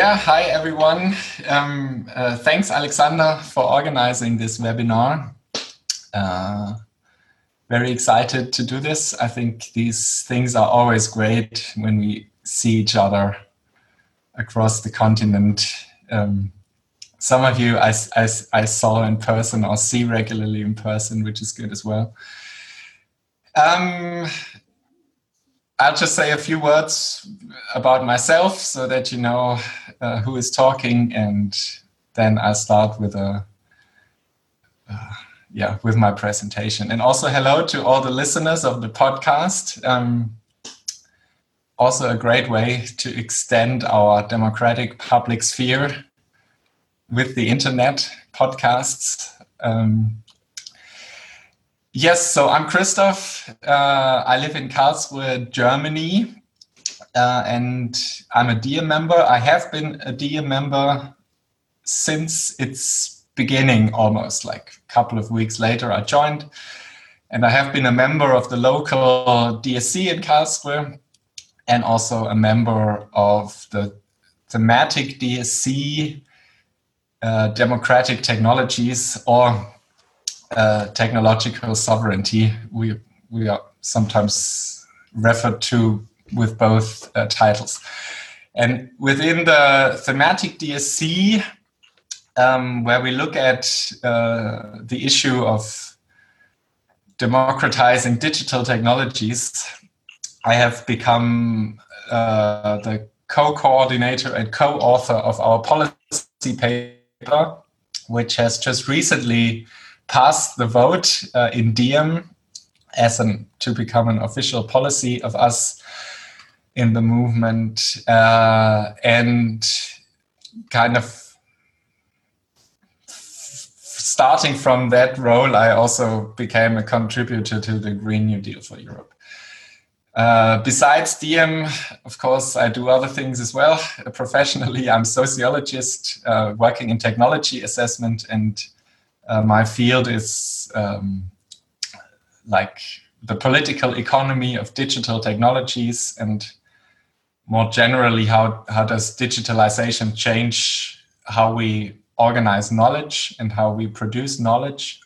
Yeah, hi everyone. Thanks, Alexander, for organizing this webinar. Uh, Very excited to do this. I think these things are always great when we see each other across the continent. Some of you I saw in person or see regularly in person, which is good as well. I'll just say a few words about myself so that you know who is talking, and then I'll start with with my presentation. And also hello to all the listeners of the podcast. Also a great way to extend our democratic public sphere with the internet podcasts. Yes, so I'm Christoph. I live in Karlsruhe, Germany, and I'm a DiEM member. I have been a DiEM member since its beginning, almost like a couple of weeks later I joined. And I have been a member of the local DSC in Karlsruhe and also a member of the thematic DSC, democratic technologies, or technological sovereignty. We are sometimes referred to with both titles. And within the thematic DSC, where we look at the issue of democratizing digital technologies, I have become the co-coordinator and co-author of our policy paper, which has just recently passed the vote in DiEM to become an official policy of us in the movement. And kind of starting from that role, I also became a contributor to the Green New Deal for Europe. Besides DiEM, of course, I do other things as well. Professionally, I'm a sociologist working in technology assessment, and my field is like the political economy of digital technologies, and more generally, how does digitalization change how we organize knowledge and how we produce knowledge.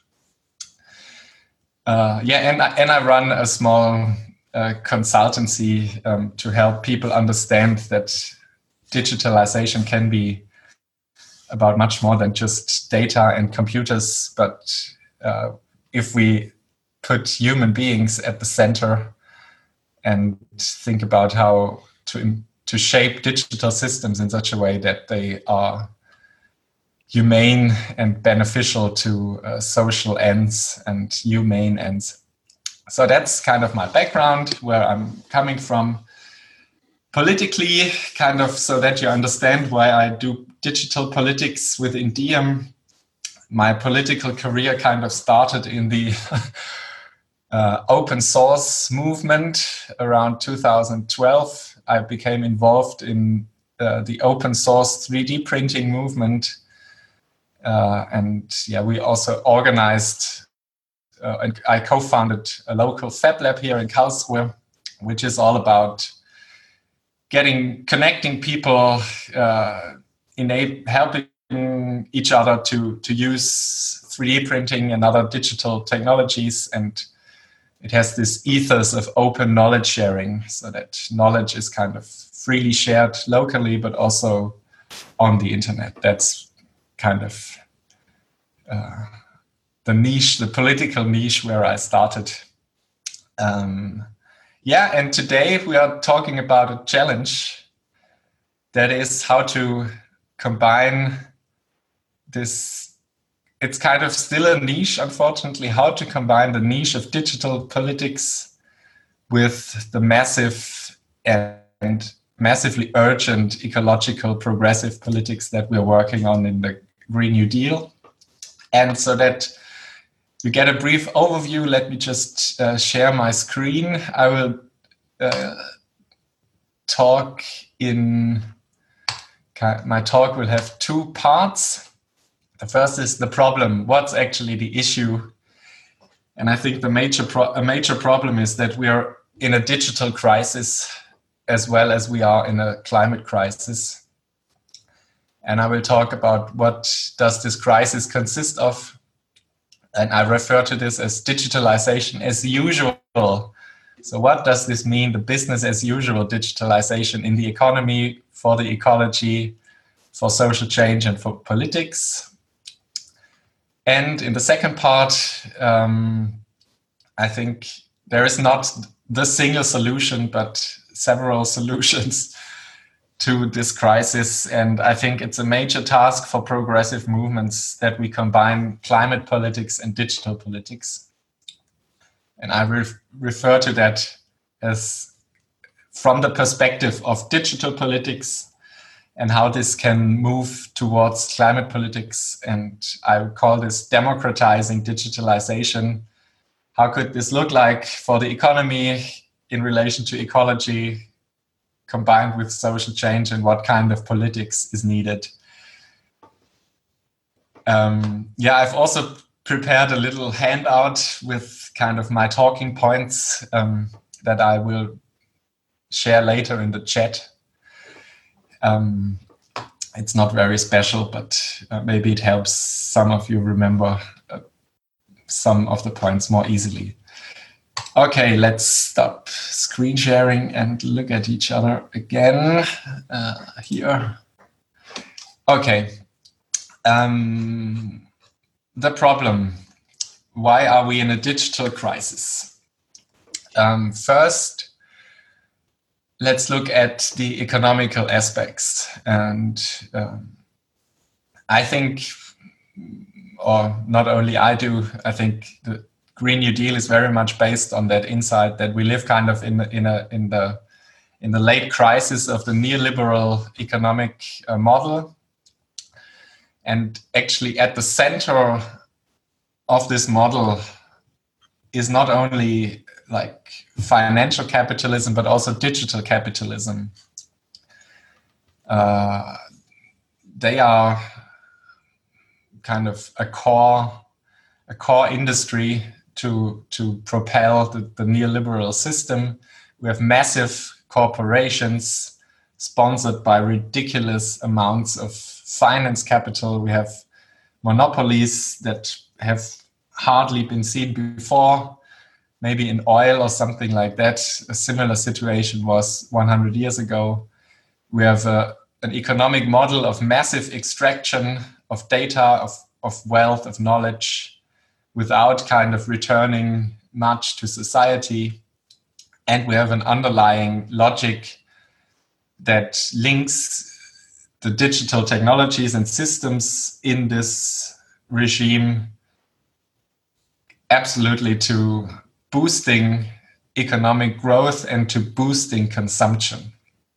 And I run a small consultancy to help people understand that digitalization can be about much more than just data and computers, but if we put human beings at the center and think about how to shape digital systems in such a way that they are humane and beneficial to social ends and humane ends. So that's kind of my background, where I'm coming from politically, kind of so that you understand why I do digital politics within DiEM. My political career kind of started in the open source movement around 2012. I became involved in the open source 3D printing movement. We also organized and I co-founded a local Fab Lab here in Karlsruhe, which is all about connecting people, helping each other to use 3D printing and other digital technologies. And it has this ethos of open knowledge sharing, so that knowledge is kind of freely shared locally, but also on the internet. That's kind of the niche, the political niche where I started. And today we are talking about a challenge, that is how to combine this. It's kind of still a niche, unfortunately, how to combine the niche of digital politics with the massive and massively urgent ecological progressive politics that we're working on in the Green New Deal. And so that you get a brief overview, let me just share my screen. I will my talk will have two parts. The first is the problem. What's actually the issue? And I think a major problem is that we are in a digital crisis as well as we are in a climate crisis. And I will talk about what does this crisis consist of. And I refer to this as digitalization as usual. So what does this mean, the business as usual digitalization in the economy, for the ecology, for social change and for politics? And in the second part, I think there is not the single solution, but several solutions to this crisis. And I think it's a major task for progressive movements that we combine climate politics and digital politics. And I refer to that as from the perspective of digital politics and how this can move towards climate politics. And I would call this democratizing digitalization. How could this look like for the economy in relation to ecology, combined with social change, and what kind of politics is needed? I've also prepared a little handout with kind of my talking points that I will share later in the chat. It's not very special, but maybe it helps some of you remember some of the points more easily. Okay, let's stop screen sharing and look at each other again here. Okay. The problem. Why are we in a digital crisis? First, let's look at the economical aspects. And I think, or not only I do, I think the Green New Deal is very much based on that insight that we live kind of in the late crisis of the neoliberal economic model. And actually at the center of this model is not only like financial capitalism, but also digital capitalism. They are kind of a core industry to propel the neoliberal system. We have massive corporations sponsored by ridiculous amounts of finance capital. We have monopolies that have hardly been seen before, maybe in oil or something like that. A similar situation was 100 years ago. We have an economic model of massive extraction of data, of wealth, of knowledge, without kind of returning much to society. And we have an underlying logic that links the digital technologies and systems in this regime absolutely to boosting economic growth and to boosting consumption.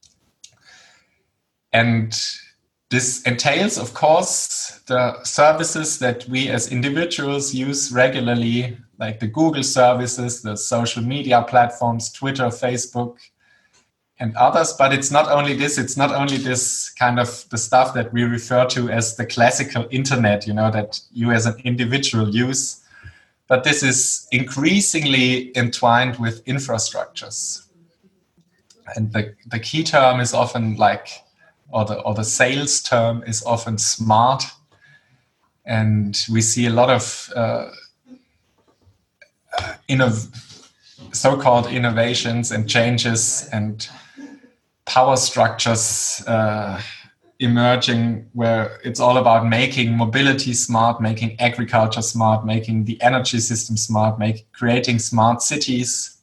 And this entails, of course, the services that we as individuals use regularly, like the Google services, the social media platforms, Twitter, Facebook, and others. But it's not only this kind of the stuff that we refer to as the classical internet, that you as an individual use. But this is increasingly entwined with infrastructures. And the key term is often or the sales term is often smart. And we see a lot of so-called innovations and changes and power structures emerging, where it's all about making mobility smart, making agriculture smart, making the energy system smart, creating smart cities.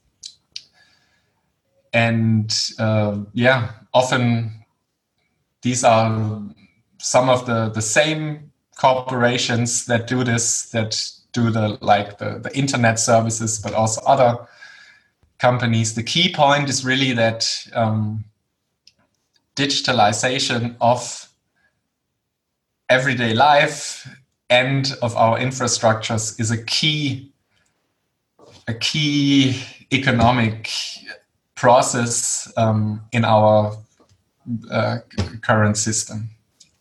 And often these are some of the same corporations that do this, that do the internet services, but also other companies. The key point is really that digitalization of everyday life and of our infrastructures is a key economic process in our current system.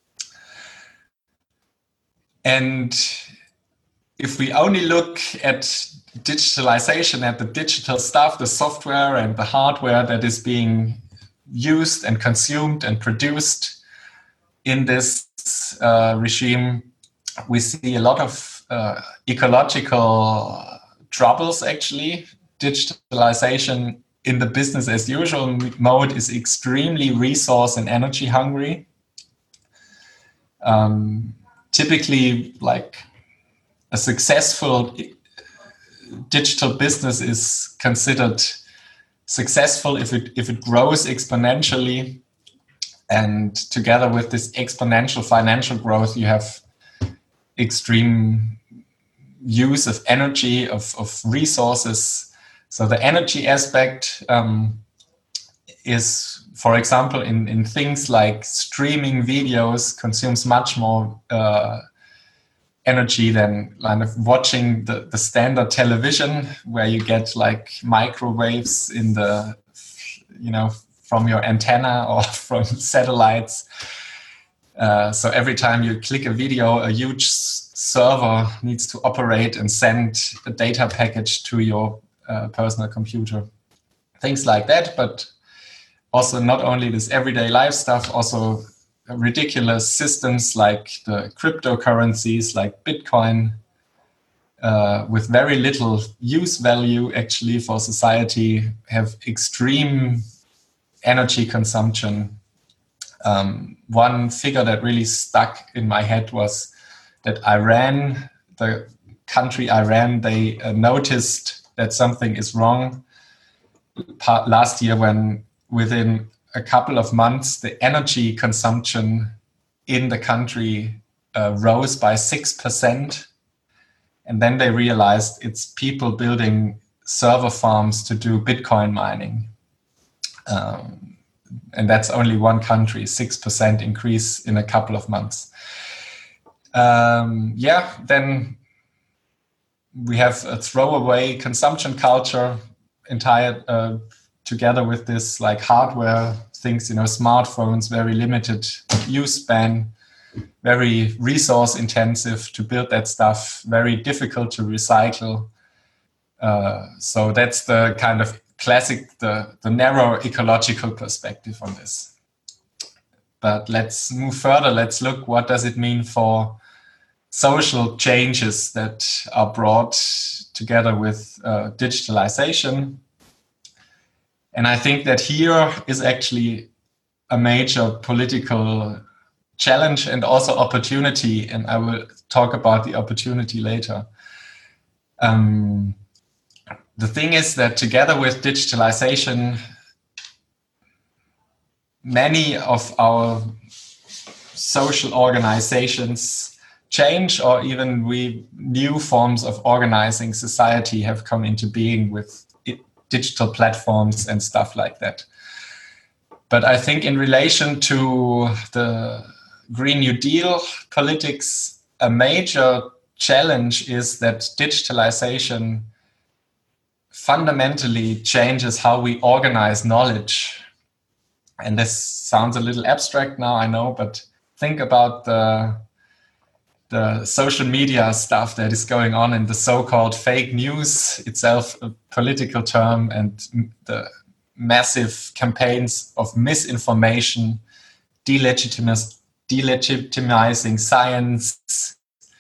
And if we only look at digitalization, at the digital stuff, the software and the hardware that is being used and consumed and produced in this this regime, we see a lot of ecological troubles, actually. Digitalization in the business as usual mode is extremely resource and energy hungry. Typically, like a successful digital business is considered successful if it grows exponentially, and together with this exponential financial growth, you have extreme use of energy, of resources. So the energy aspect is, for example, in things like streaming videos, consumes much more energy than kind of watching the standard television, where you get like microwaves in the, from your antenna or from satellites. So every time you click a video, a huge server needs to operate and send a data package to your personal computer. Things like that, but also not only this everyday life stuff, also ridiculous systems like the cryptocurrencies like Bitcoin, with very little use value actually for society, have extreme energy consumption. One figure that really stuck in my head was that Iran, the country Iran, they noticed that something is wrong last year when within a couple of months, the energy consumption in the country rose by 6%. And then they realized it's people building server farms to do Bitcoin mining. And that's only one country, 6% increase in a couple of months. Then we have a throwaway consumption culture entire together with this like hardware things, smartphones, very limited use span, very resource intensive to build that stuff, very difficult to recycle. So that's the kind of classic, the narrow ecological perspective on this. But let's move further. Let's look, what does it mean for social changes that are brought together with digitalization? And I think that here is actually a major political challenge and also opportunity, and I will talk about the opportunity later. The thing is that together with digitalization, many of our social organizations change, or even new forms of organizing society have come into being with digital platforms and stuff like that. But I think in relation to the Green New Deal politics, a major challenge is that digitalization fundamentally changes how we organize knowledge. And this sounds a little abstract now, I know, but think about the social media stuff that is going on in the so-called fake news, itself a political term, and the massive campaigns of misinformation, delegitimizing science,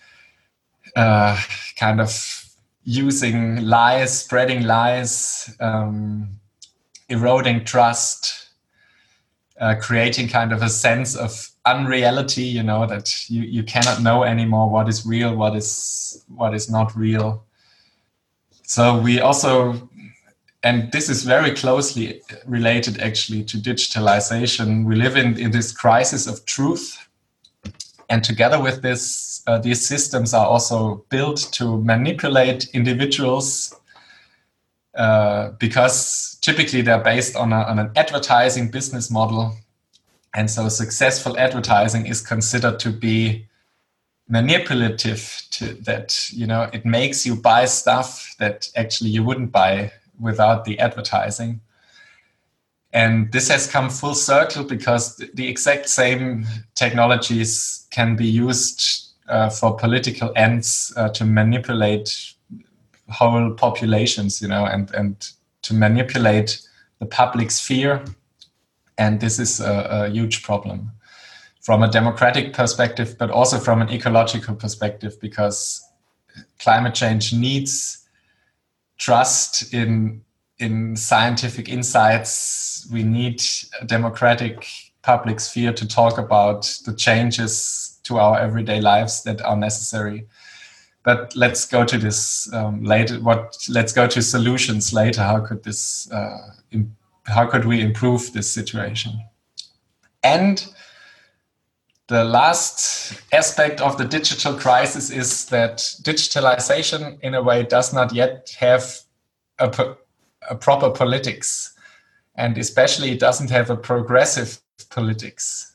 kind of using lies, spreading lies, eroding trust, creating kind of a sense of unreality, that you cannot know anymore what is real, what is not real. So we also, and this is very closely related actually to digitalization, we live in this crisis of truth. And together with this, these systems are also built to manipulate individuals because typically they're based on an advertising business model. And so successful advertising is considered to be manipulative, to that, it makes you buy stuff that actually you wouldn't buy without the advertising. And this has come full circle because the exact same technologies can be used for political ends to manipulate whole populations, and to manipulate the public sphere. And this is a huge problem. from a democratic perspective, but also from an ecological perspective, because climate change needs trust in scientific insights. We need a democratic public sphere to talk about the changes to our everyday lives that are necessary. But let's go to this later. Let's go to solutions later. How could we improve this situation? And the last aspect of the digital crisis is that digitalization, in a way, does not yet have a proper politics, and especially it doesn't have a progressive politics.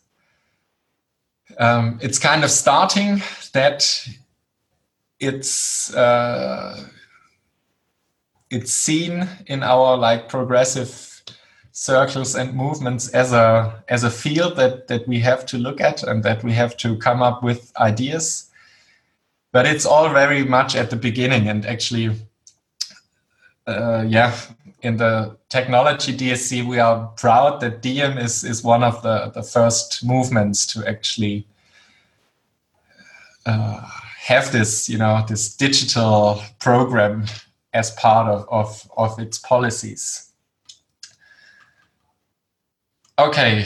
It's kind of starting that it's seen in our progressive circles and movements as a field that we have to look at and that we have to come up with ideas. But it's all very much at the beginning, and actually, in the technology DSC, we are proud that Diem is one of the first movements to actually have this, this digital program as part of its policies. Okay,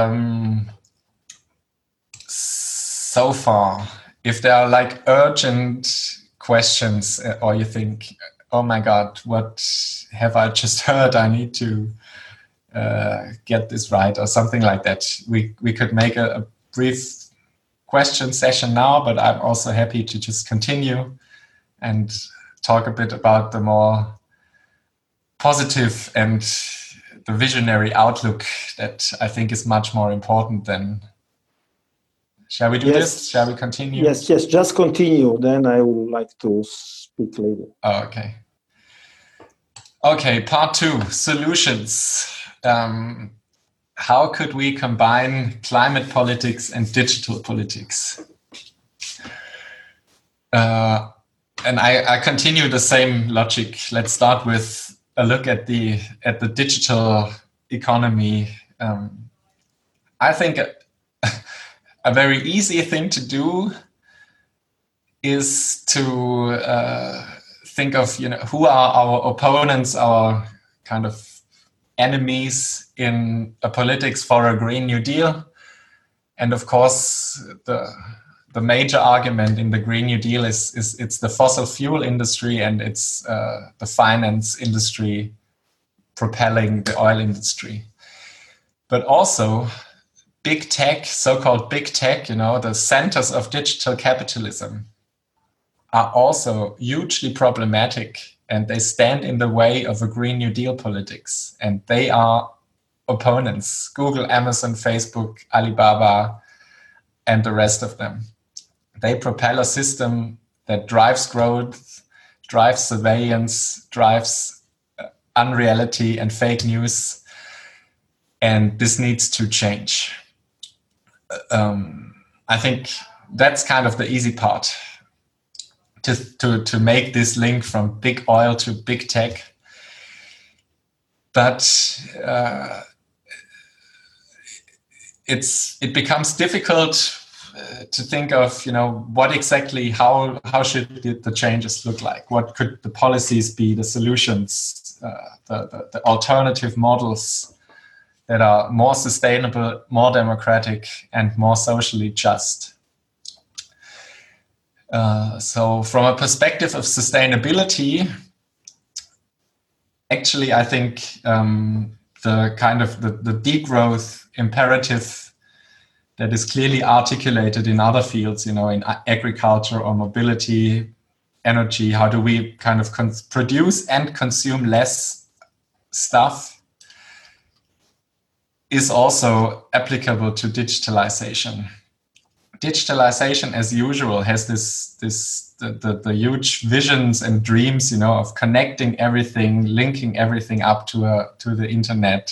so far, if there are urgent questions, or you think, oh my God, what have I just heard? I need to get this right, or something like that. We could make a brief question session now, but I'm also happy to just continue and talk a bit about the more positive and the visionary outlook that I think is much more important than... Shall we do this? Shall we continue? Yes, just continue. Then I would like to speak later. Oh, okay. Okay, part 2, solutions. How could we combine climate politics and digital politics? And I continue the same logic. Let's start with a look at the digital economy. I think a very easy thing to do is to think of who are our opponents, our kind of enemies in a politics for a Green New Deal. And of course, the major argument in the Green New Deal is it's the fossil fuel industry, and it's the finance industry propelling the oil industry. But also big tech, so-called big tech, the centers of digital capitalism, are also hugely problematic, and they stand in the way of a Green New Deal politics. And they are opponents: Google, Amazon, Facebook, Alibaba, and the rest of them. They propel a system that drives growth, drives surveillance, drives unreality and fake news. And this needs to change. I think that's kind of the easy part, to make this link from big oil to big tech. But it becomes difficult to think of, what exactly, how should the changes look like? What could the policies be, the solutions, the alternative models that are more sustainable, more democratic, and more socially just? So from a perspective of sustainability, actually, I think the kind of the degrowth imperative that is clearly articulated in other fields, in agriculture or mobility, energy, how do we kind of produce and consume less stuff, is also applicable to digitalization. Digitalization, as usual, has the huge visions and dreams, of connecting everything, linking everything up to the internet,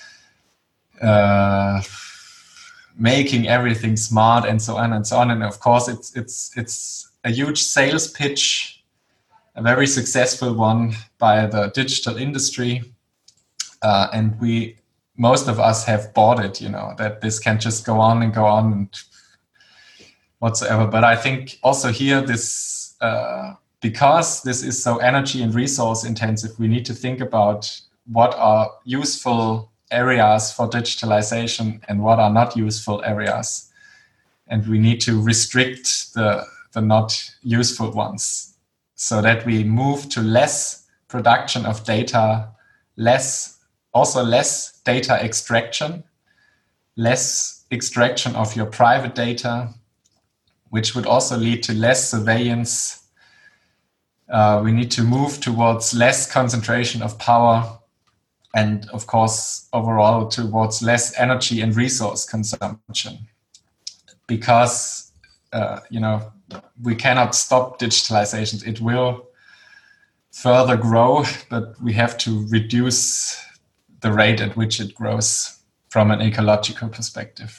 making everything smart, and so on and so on. And of course, it's a huge sales pitch, a very successful one by the digital industry, and we most of us have bought it, that this can just go on and whatsoever. But I think also here this, because this is so energy and resource intensive, we need to think about what are useful areas for digitalization and what are not useful areas. And we need to restrict the not useful ones so that we move to less production of data, less data extraction, less extraction of your private data, which would also lead to less surveillance. We need to move towards less concentration of power and, of course, overall towards less energy and resource consumption. Because, we cannot stop digitalization. It will further grow, but we have to reduce the rate at which it grows from an ecological perspective.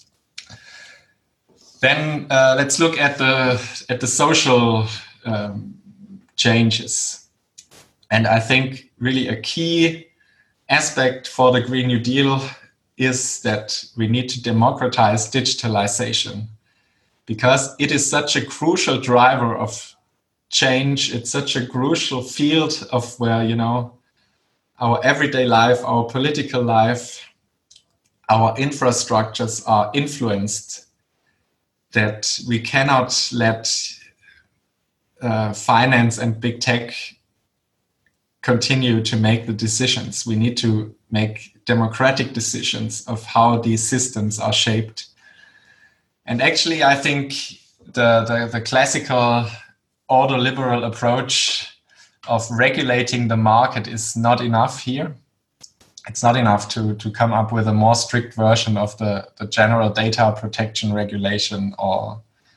Then let's look at the social changes. And I think really a key aspect for the Green New Deal is that we need to democratize digitalization, because it is such a crucial driver of change. It's such a crucial field of where, our everyday life, our political life, our infrastructures are influenced, that we cannot let finance and big tech continue to make the decisions. We need to make democratic decisions of how these systems are shaped. And actually, I think the classical ordoliberal approach of regulating the market is not enough here. It's not enough to come up with a more strict version of the general data protection regulation, or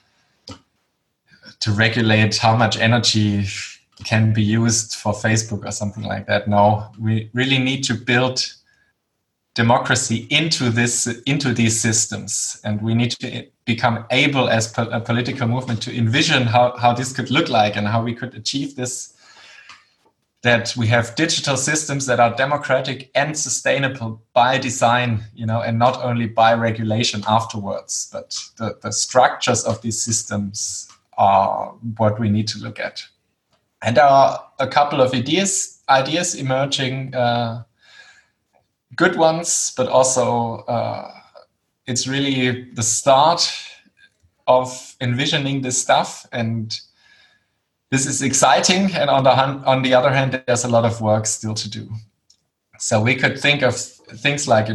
to regulate how much energy can be used for Facebook or something like that. No, we really need to build democracy into these systems, and we need to become able as a political movement to envision how this could look like and how we could achieve this, that we have digital systems that are democratic and sustainable by design, and not only by regulation afterwards, but the structures of these systems are what we need to look at. And there are a couple of ideas emerging, good ones, but also it's really the start of envisioning this stuff, and this is exciting. And on the other hand, there's a lot of work still to do. So we could think of things like,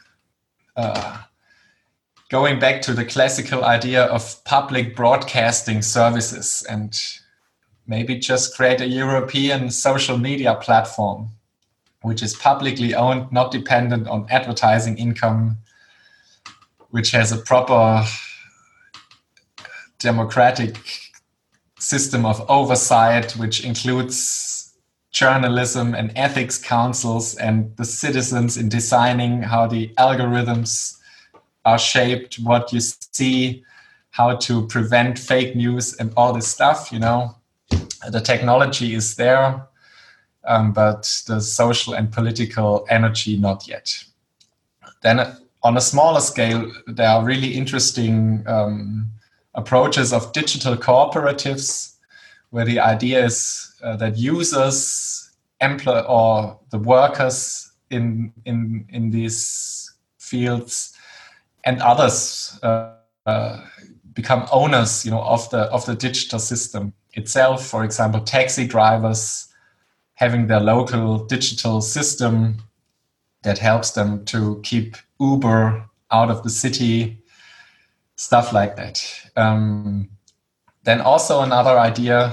going back to the classical idea of public broadcasting services, and maybe just create a European social media platform, which is publicly owned, not dependent on advertising income, which has a proper democratic system of oversight, which includes journalism and ethics councils and the citizens in designing how the algorithms are shaped, what you see, how to prevent fake news and all this stuff. The technology is there, but the social and political energy not yet. Then on a smaller scale, there are really interesting approaches of digital cooperatives, where the idea is that users, or the workers in these fields and others become owners, of the digital system itself. For example, taxi drivers having their local digital system that helps them to keep Uber out of the city, stuff like that. Then also another idea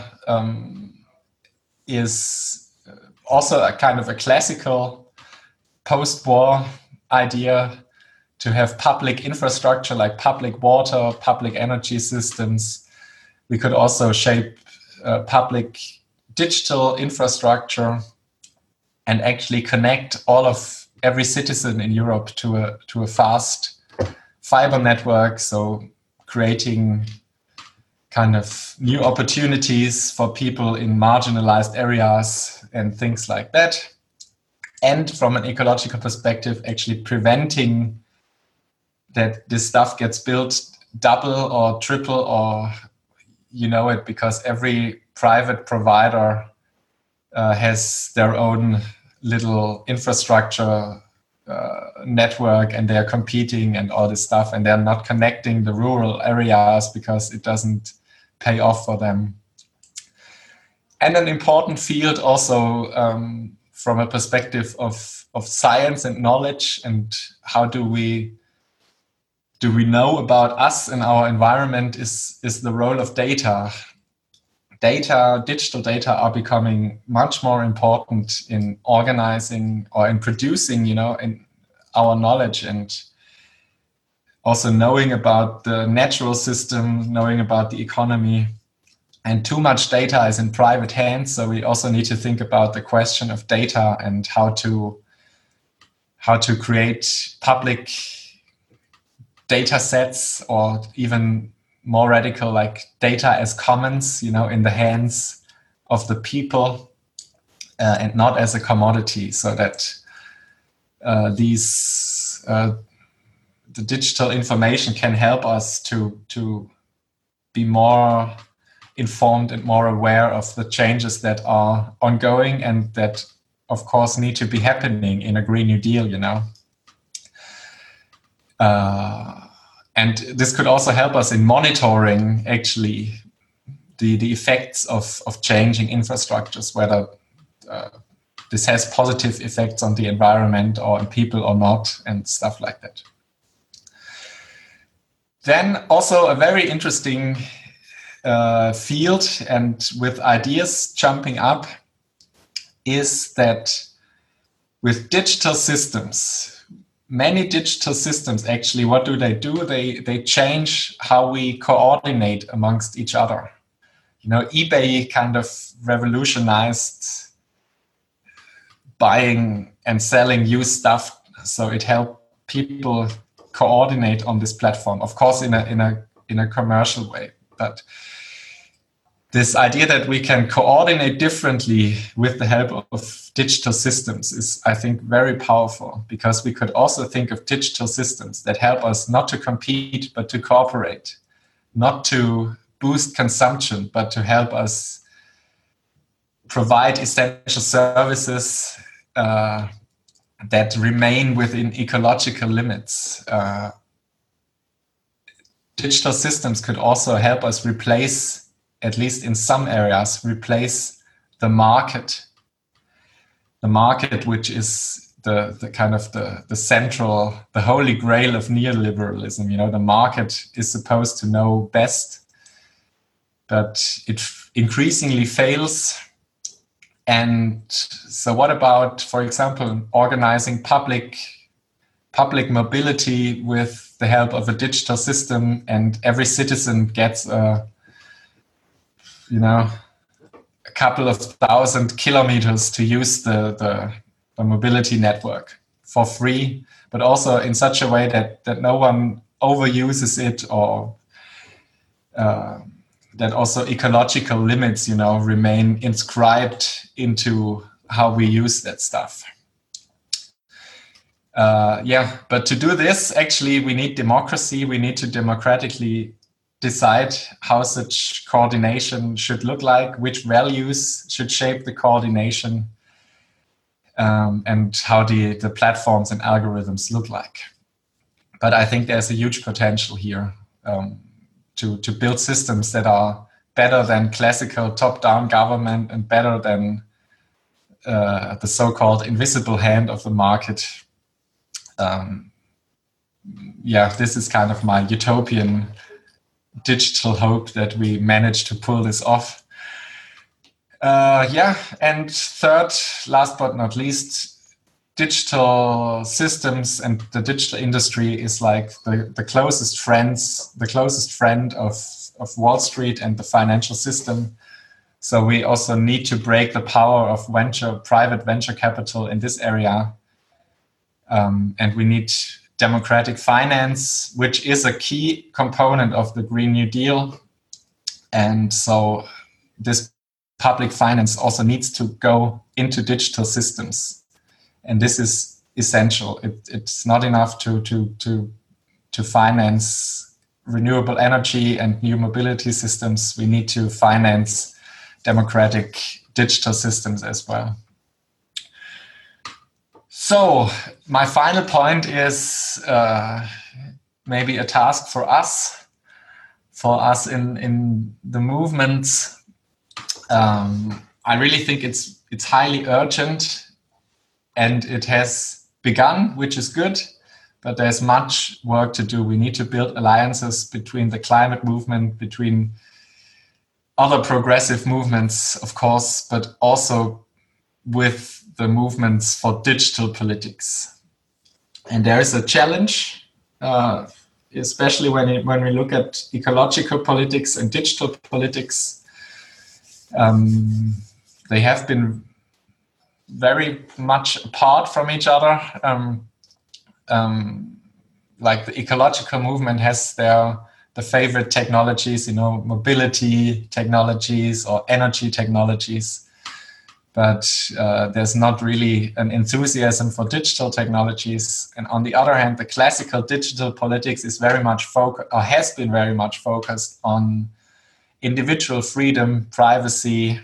is also a kind of a classical post-war idea, to have public infrastructure like public water, public energy systems. We could also shape public digital infrastructure and actually connect every citizen in Europe to a fast fiber network. So creating kind of new opportunities for people in marginalized areas and things like that. and from an ecological perspective, actually preventing that this stuff gets built double or triple, or because every private provider has their own little infrastructure network, and they're competing and all this stuff, and they're not connecting the rural areas because it doesn't pay off for them. And an important field also from a perspective of science and knowledge, and how do we know about us and our environment is the role of data. Digital data are becoming much more important in organizing or in producing, in our knowledge, and also knowing about the natural system, knowing about the economy. And too much data is in private hands, so we also need to think about the question of data and how to create public data sets, or even more radical, like data as commons, in the hands of the people, and not as a commodity, so that the digital information can help us to be more informed and more aware of the changes that are ongoing and that, of course, need to be happening in a Green New Deal, And this could also help us in monitoring, actually, the effects of changing infrastructures, whether this has positive effects on the environment or on people or not, and stuff like that. Then also a very interesting field, and with ideas jumping up, is that with digital systems, many digital systems, actually, what do? They change how we coordinate amongst each other. eBay kind of revolutionized buying and selling used stuff, so it helped people coordinate on this platform, of course, in a commercial way. But this idea that we can coordinate differently with the help of digital systems is, I think, very powerful, because we could also think of digital systems that help us not to compete, but to cooperate, not to boost consumption, but to help us provide essential services that remain within ecological limits. Digital systems could also help us replace, at least in some areas, replace the market, which is the kind of the central, the holy grail of neoliberalism. The market is supposed to know best, but it increasingly fails. And so what about, for example, organizing public mobility with the help of a digital system, and every citizen gets a couple of 1,000 kilometers to use the mobility network for free, but also in such a way that no one overuses it, or that also ecological limits, remain inscribed into how we use that stuff. But to do this, actually, we need democracy. We need to democratically decide how such coordination should look like, which values should shape the coordination, and how the platforms and algorithms look like. But I think there's a huge potential here to build systems that are better than classical top-down government, and better than the so-called invisible hand of the market. This is kind of my utopian digital hope that we manage to pull this off. And third, last but not least, digital systems and the digital industry is like the closest friend of Wall Street and the financial system. So we also need to break the power of private venture capital in this area. And we need democratic finance, which is a key component of the Green New Deal. And so this public finance also needs to go into digital systems. And this is essential. It's not enough to finance renewable energy and new mobility systems. We need to finance democratic digital systems as well. So my final point is maybe a task for us in the movements. I really think it's highly urgent, and it has begun, which is good, but there's much work to do. We need to build alliances between the climate movement, between other progressive movements, of course, but also with the movements for digital politics. And there is a challenge, especially when we look at ecological politics and digital politics. They have been very much apart from each other. Like the ecological movement has the favorite technologies, mobility technologies or energy technologies. But there's not really an enthusiasm for digital technologies. And on the other hand, the classical digital politics is very much has been very much focused on individual freedom, privacy,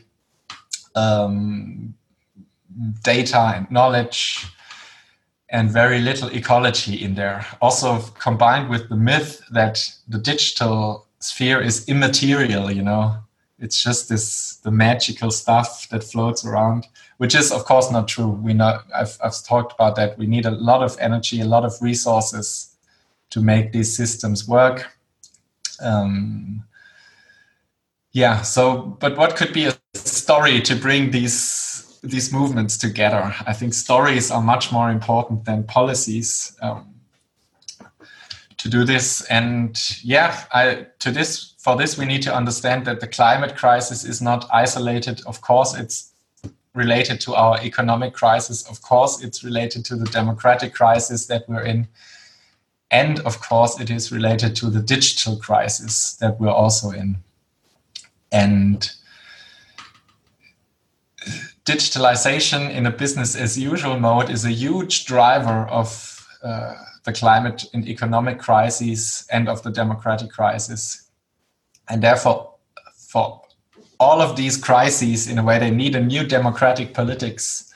data and knowledge, and very little ecology in there. Also combined with the myth that the digital sphere is immaterial, It's just the magical stuff that floats around, which is of course not true. We know I've talked about that. We need a lot of energy, a lot of resources to make these systems work. But what could be a story to bring these movements together? I think stories are much more important than policies to do this. And for this, we need to understand that the climate crisis is not isolated. Of course, it's related to our economic crisis. Of course, it's related to the democratic crisis that we're in. And of course, it is related to the digital crisis that we're also in. And digitalization in a business as usual mode is a huge driver of the climate and economic crises and of the democratic crisis. And therefore, for all of these crises, in a way, they need a new democratic politics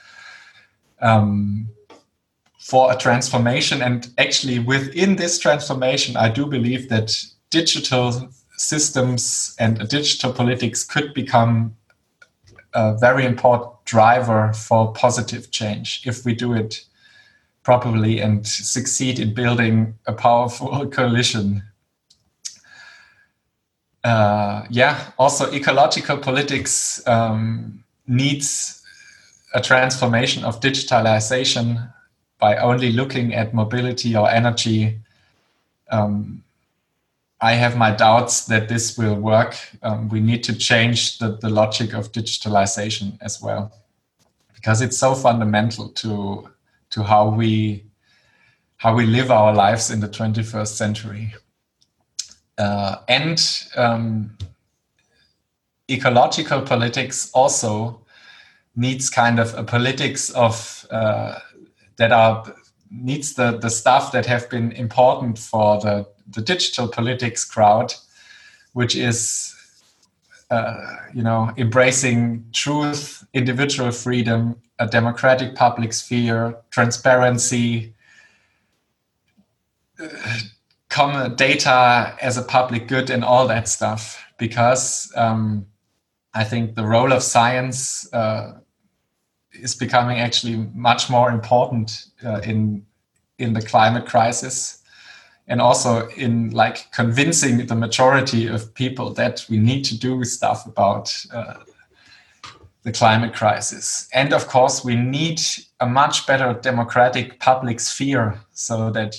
for a transformation. And actually, within this transformation, I do believe that digital systems and digital politics could become a very important driver for positive change if we do it properly and succeed in building a powerful coalition. Also ecological politics needs a transformation of digitalization by only looking at mobility or energy. I have my doubts that this will work. We need to change the logic of digitalization as well, because it's so fundamental to how we live our lives in the 21st century. Ecological politics also needs kind of a politics of needs the stuff that have been important for the digital politics crowd, which is embracing truth, individual freedom, a democratic public sphere, transparency, common data as a public good, and all that stuff. Because I think the role of science is becoming actually much more important in the climate crisis, and also in like convincing the majority of people that we need to do stuff about the climate crisis. And of course, we need a much better democratic public sphere so that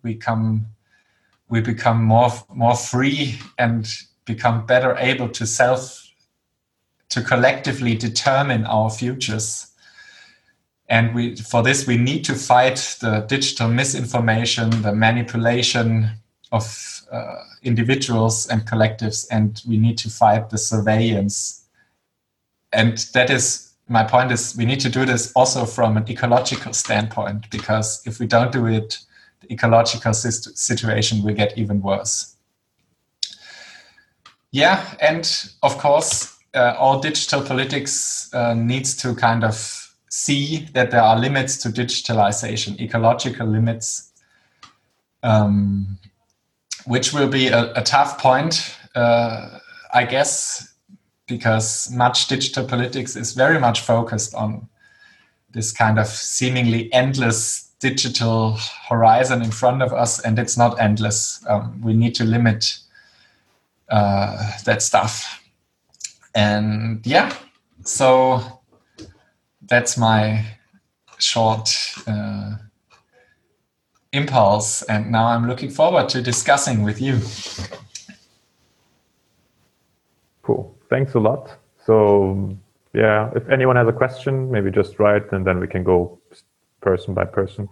we become more free and become better able to collectively determine our futures. And for this, we need to fight the digital misinformation, the manipulation of individuals and collectives, and we need to fight the surveillance. And that is my point is we need to do this also from an ecological standpoint, because if we don't do it, the ecological situation will get even worse. Yeah, and of course, all digital politics needs to kind of see that there are limits to digitalization, ecological limits, which will be a tough point, I guess, because much digital politics is very much focused on this kind of seemingly endless digital horizon in front of us, and it's not endless. We need to limit that stuff. And yeah, so that's my short impulse, and now I'm looking forward to discussing with you. Cool. Thanks a lot. So yeah, if anyone has a question, maybe just write, and then we can go person by person.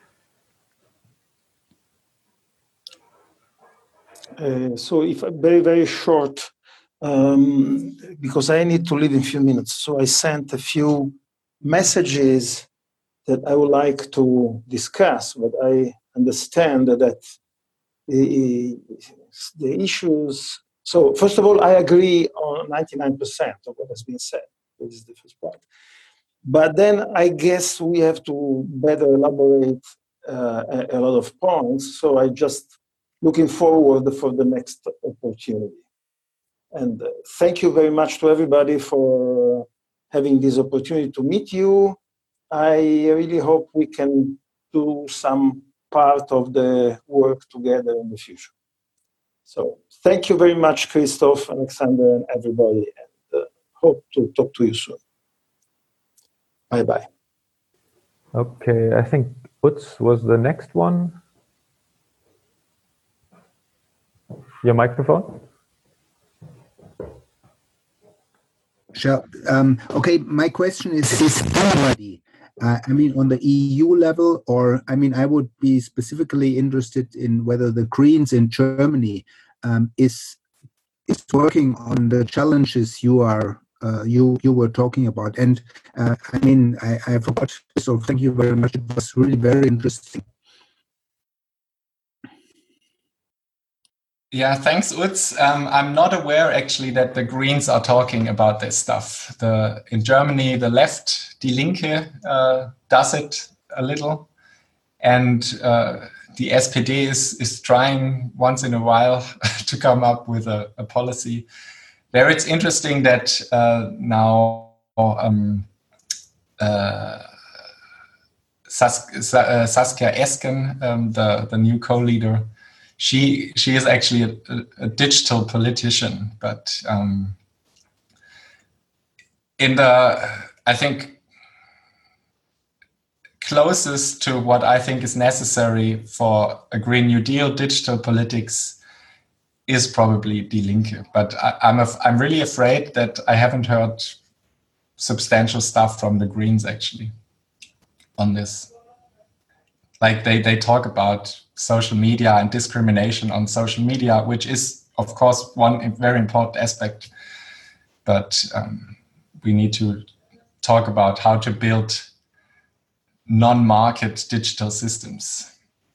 So if very, very short, because I need to leave in a few minutes. So I sent a few messages that I would like to discuss, but I understand that the issues. So first of all, I agree on 99% of what has been said. This is the first part. But then I guess we have to better elaborate a lot of points. So I just looking forward for the next opportunity. And thank you very much to everybody for having this opportunity to meet you. I really hope we can do some part of the work together in the future. So thank you very much, Christoph, Alexander, and everybody, and hope to talk to you soon. Bye-bye. Okay, I think Utz was the next one. Your microphone? Sure. Okay, my question is already, I mean, on the EU level, or, I mean, I would be specifically interested in whether the Greens in Germany is working on the challenges you were talking about. And I mean, I forgot, so thank you very much. It was really very interesting. Yeah, thanks, Utz. I'm not aware actually that the Greens are talking about this stuff. In Germany, the left, Die Linke, does it a little, and the SPD is trying once in a while to come up with a policy. There, it's interesting that now Saskia Esken, the new co-leader, she is actually a digital politician, but I think closest to what I think is necessary for a Green New Deal digital politics is probably Die Linke. But I'm really afraid that I haven't heard substantial stuff from the Greens actually on this. Like they talk about social media and discrimination on social media, which is, of course, one very important aspect. But we need to talk about how to build non-market digital systems.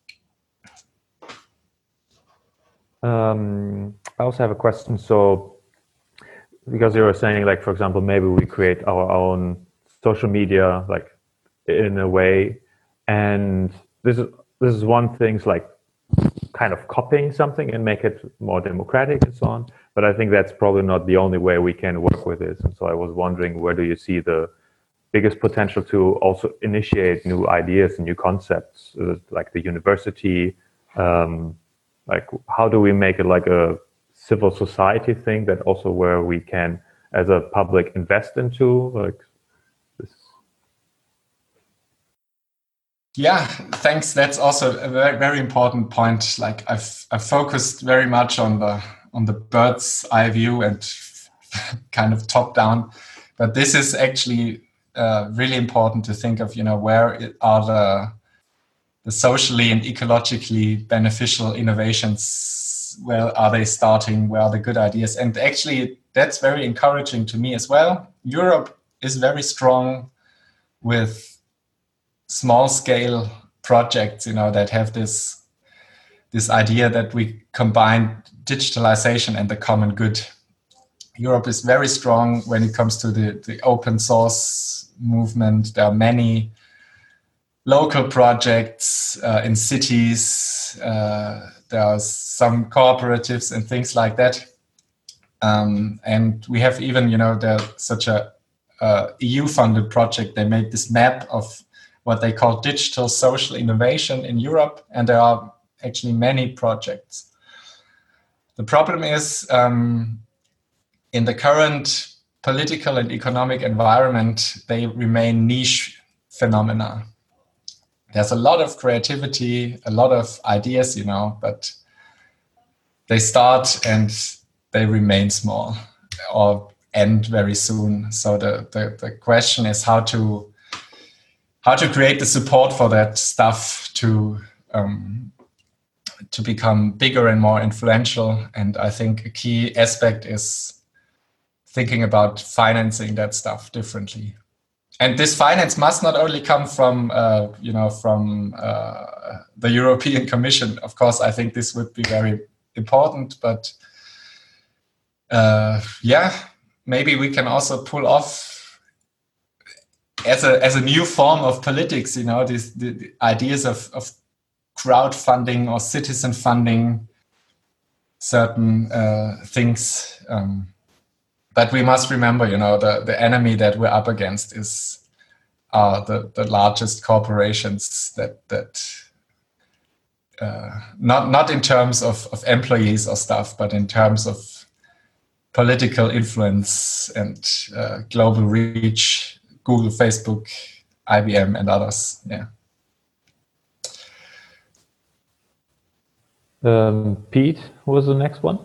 I also have a question. So, because you were saying, like, for example, maybe we create our own social media, like, in a way, and this is one thing, like kind of copying something and make it more democratic and so on. But I think that's probably not the only way we can work with this. And so I was wondering, where do you see the biggest potential to also initiate new ideas and new concepts, like the university? Like, how do we make it like a civil society thing that also where we can, as a public, invest into, like this? Yeah, thanks. That's also a very, very important point. Like I've focused very much on the bird's eye view and kind of top down, but this is actually really important to think of. Where are the socially and ecologically beneficial innovations? Where are they starting? Where are the good ideas? And actually, that's very encouraging to me as well. Europe is very strong with small scale projects, that have this idea that we combine digitalization and the common good. Europe is very strong when it comes to the open source movement. There are many local projects in cities. There are some cooperatives and things like that. And we have even, there's such a EU-funded project. They made this map of what they call digital social innovation in Europe, and there are actually many projects. The problem is, in the current political and economic environment, they remain niche phenomena. There's a lot of creativity, a lot of ideas, but they start and they remain small or end very soon. So the question is how to create the support for that stuff to become bigger and more influential. And I think a key aspect is thinking about financing that stuff differently. And this finance must not only come from the European Commission. Of course, I think this would be very important, but maybe we can also pull off as a new form of politics, the ideas of crowdfunding or citizen funding certain things. But we must remember, the enemy that we're up against are the largest corporations that not in terms of employees or stuff, but in terms of political influence and global reach, Google, Facebook, IBM, and others. Yeah. Pete, who was the next one?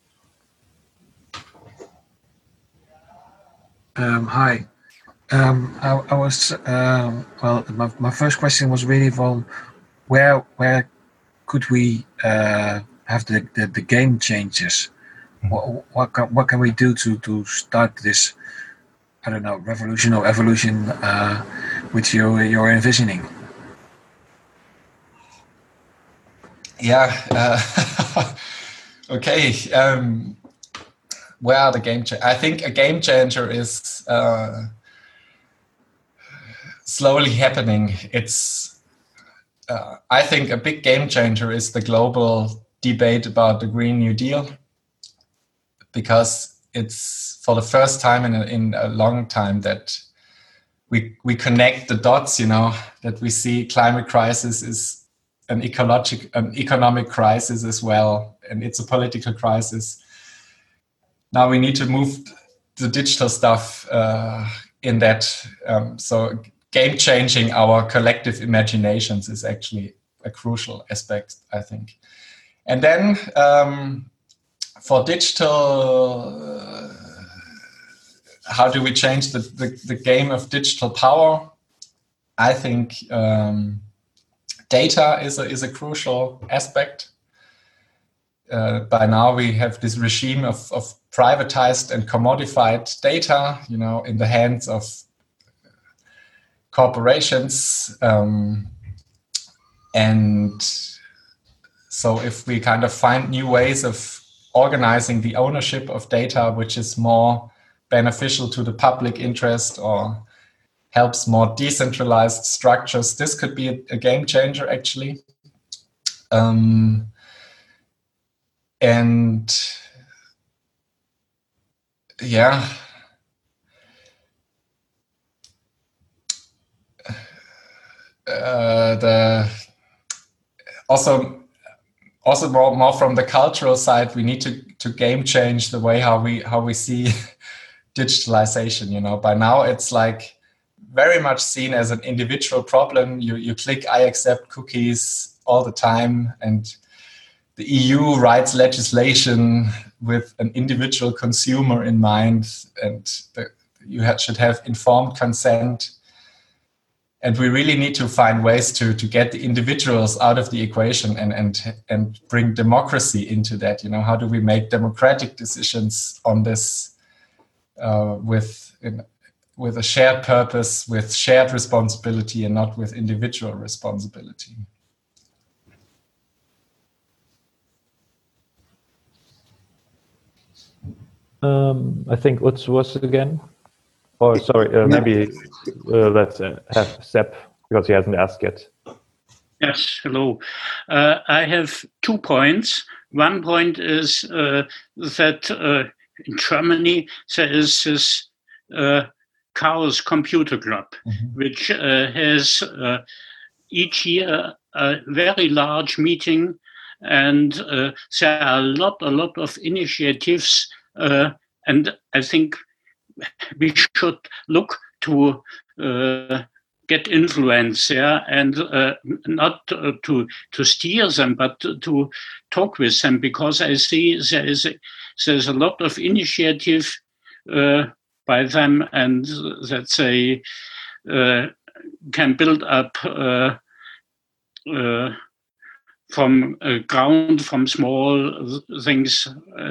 Hi. I was my first question was really from where could we have the game changes? What can we do to start this, I don't know, revolution or evolution which you're envisioning? Yeah. Okay. Where are the game changers? I think a game changer is slowly happening. It's, I think a big game changer is the global debate about the Green New Deal, because it's for the first time in a long time that we connect the dots, that we see climate crisis is an economic crisis as well, and it's a political crisis. Now we need to move the digital stuff in that. So game changing our collective imaginations is actually a crucial aspect, I think. And then for digital, how do we change the game of digital power? I think data is a crucial aspect. By now we have this regime of privatized and commodified data, in the hands of corporations. And so if we kind of find new ways of organizing the ownership of data, which is more beneficial to the public interest or helps more decentralized structures, this could be a game changer, actually. And yeah, also more from the cultural side, we need to game change the way how we see digitalization. By now it's like very much seen as an individual problem. You click I accept cookies all the time, and the EU writes legislation with an individual consumer in mind, and you should have informed consent. And we really need to find ways to get the individuals out of the equation and bring democracy into that. How do we make democratic decisions on this with with a shared purpose, with shared responsibility, and not with individual responsibility. I think Utz was again. Oh, sorry. Maybe let's have Sepp, because he hasn't asked yet. Yes, hello. I have 2 points. One point is that in Germany there is this Chaos Computer Club, which has each year a very large meeting, and there are a lot of initiatives, and I think we should look to get influence, and not to steer them, but to talk with them, because I see there's a lot of initiative by them, and that they can build up from ground, from small things.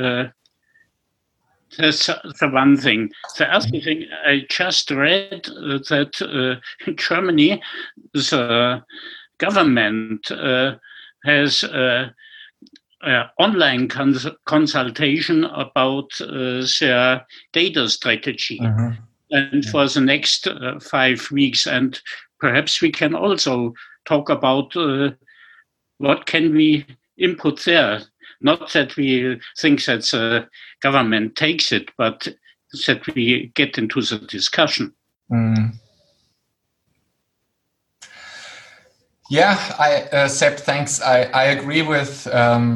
That's the one thing. The other thing, I just read that in Germany, the government has online consultation about their data strategy, and for the next 5 weeks. And perhaps we can also talk about what can we input there. Not that we think that the government takes it, but that we get into the discussion. Yeah, Sepp, thanks. I agree with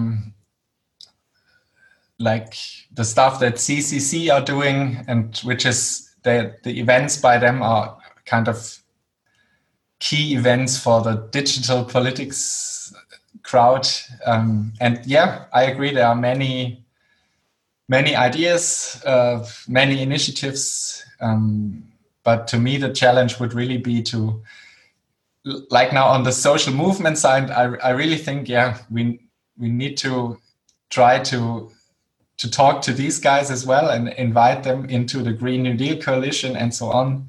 like the stuff that CCC are doing, and which is the events by them are kind of key events for the digital politics crowd. And yeah, I agree. There are many ideas, many initiatives. But to me, the challenge would really be to, like now on the social movement side, I really think, we need to try to talk to these guys as well and invite them into the Green New Deal coalition and so on.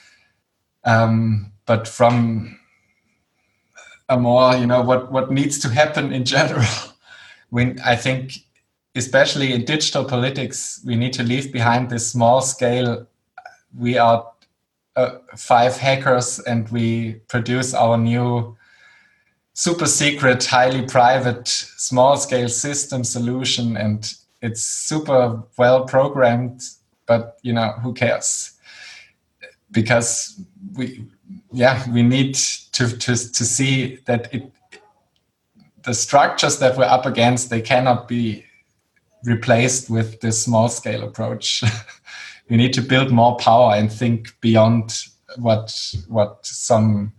But from a more, what needs to happen in general, I think, especially in digital politics, we need to leave behind this small scale. We are 5 hackers and we produce our new super secret, highly private, small scale system solution, and it's super well programmed, but who cares? Because we need to see that the structures that we're up against, they cannot be replaced with this small scale approach. We need to build more power and think beyond what some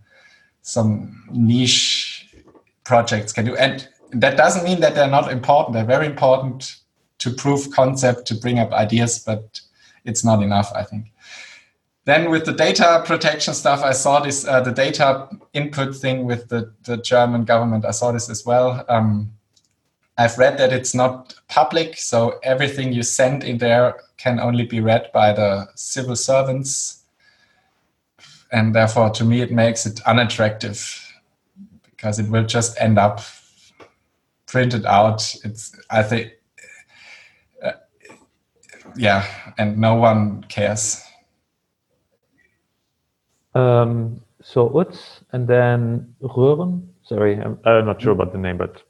niche projects can do. And that doesn't mean that they're not important. They're very important to prove concept, to bring up ideas, but it's not enough, I think. Then with the data protection stuff, I saw this, the data input thing with the German government. I saw this as well. I've read that it's not public, so everything you send in there can only be read by the civil servants. And therefore, to me, it makes it unattractive because it will just end up printed out. I think, and no one cares. So Utz and then Röhren. Sorry, I'm not sure about the name, but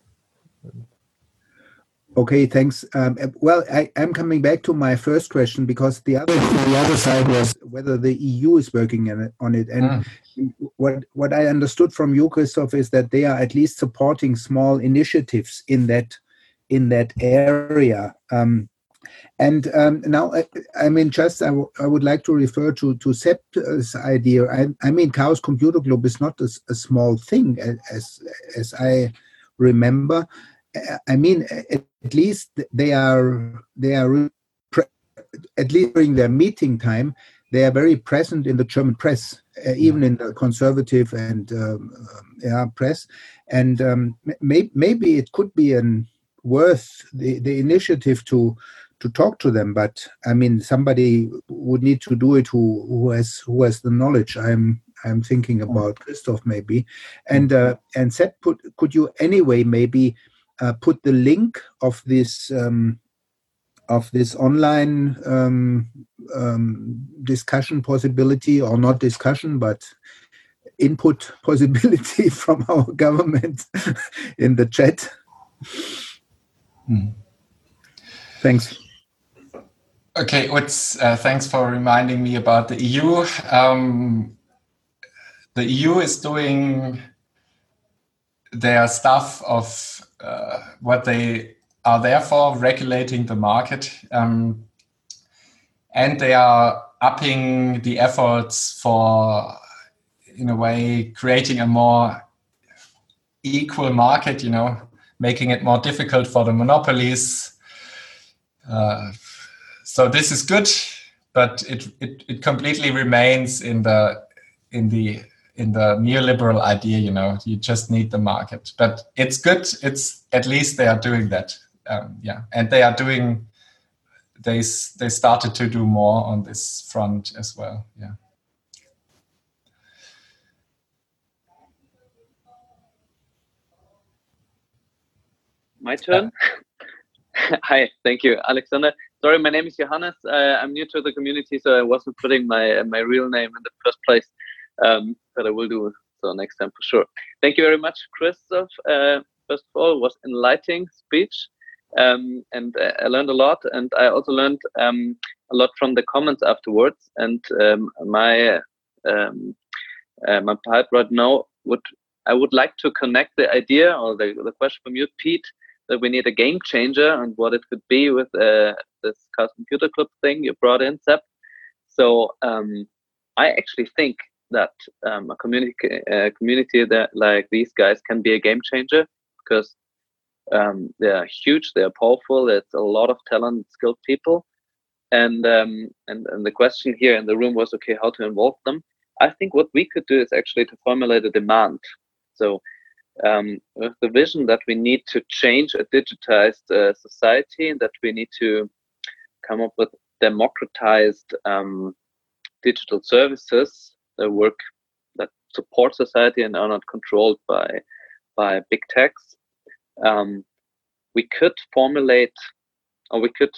okay, thanks. Well, I'm coming back to my first question because the other side was whether the EU is working on it. And what I understood from you, Christoph, is that they are at least supporting small initiatives in that area. And now, I mean, I would like to refer to Sepp's idea. I mean, Chaos Computer Club is not a small thing, as I remember. I mean, at least they are at least during their meeting time, they are very present in the German press, even in the conservative and press. And maybe it could be worth the initiative to to talk to them. But I mean, somebody would need to do it who has the knowledge. I'm thinking about Christoph maybe, and Seth, could you anyway maybe put the link of this online discussion possibility, or not discussion, but input possibility from our government in the chat? Thanks. Okay, thanks for reminding me about the EU. The EU is doing their stuff of what they are there for, regulating the market. And they are upping the efforts for, in a way, creating a more equal market, making it more difficult for the monopolies. So this is good, but it completely remains in the neoliberal idea, you just need the market. But it's good. It's at least they are doing that. And they started to do more on this front as well. Yeah. My turn. Hi, thank you, Alexander. Sorry, my name is Johannes. I'm new to the community, so I wasn't putting my real name in the first place, but I will do so next time for sure. Thank you very much, Christoph. First of all, it was enlightening speech, and I learned a lot, and I also learned a lot from the comments afterwards. And my part right now I would like to connect the idea or the question from you, Pete, that we need a game changer and what it could be with this Chaos Computer Club thing you brought in, Sepp. So I actually think that a community that like these guys can be a game changer, because they are huge, they are powerful. It's a lot of talented, skilled people, and the question here in the room was, okay, how to involve them. I think what we could do is actually to formulate a demand. So with the vision that we need to change a digitized society, and that we need to come up with democratized digital services that support society and are not controlled by big techs. We could formulate, or we could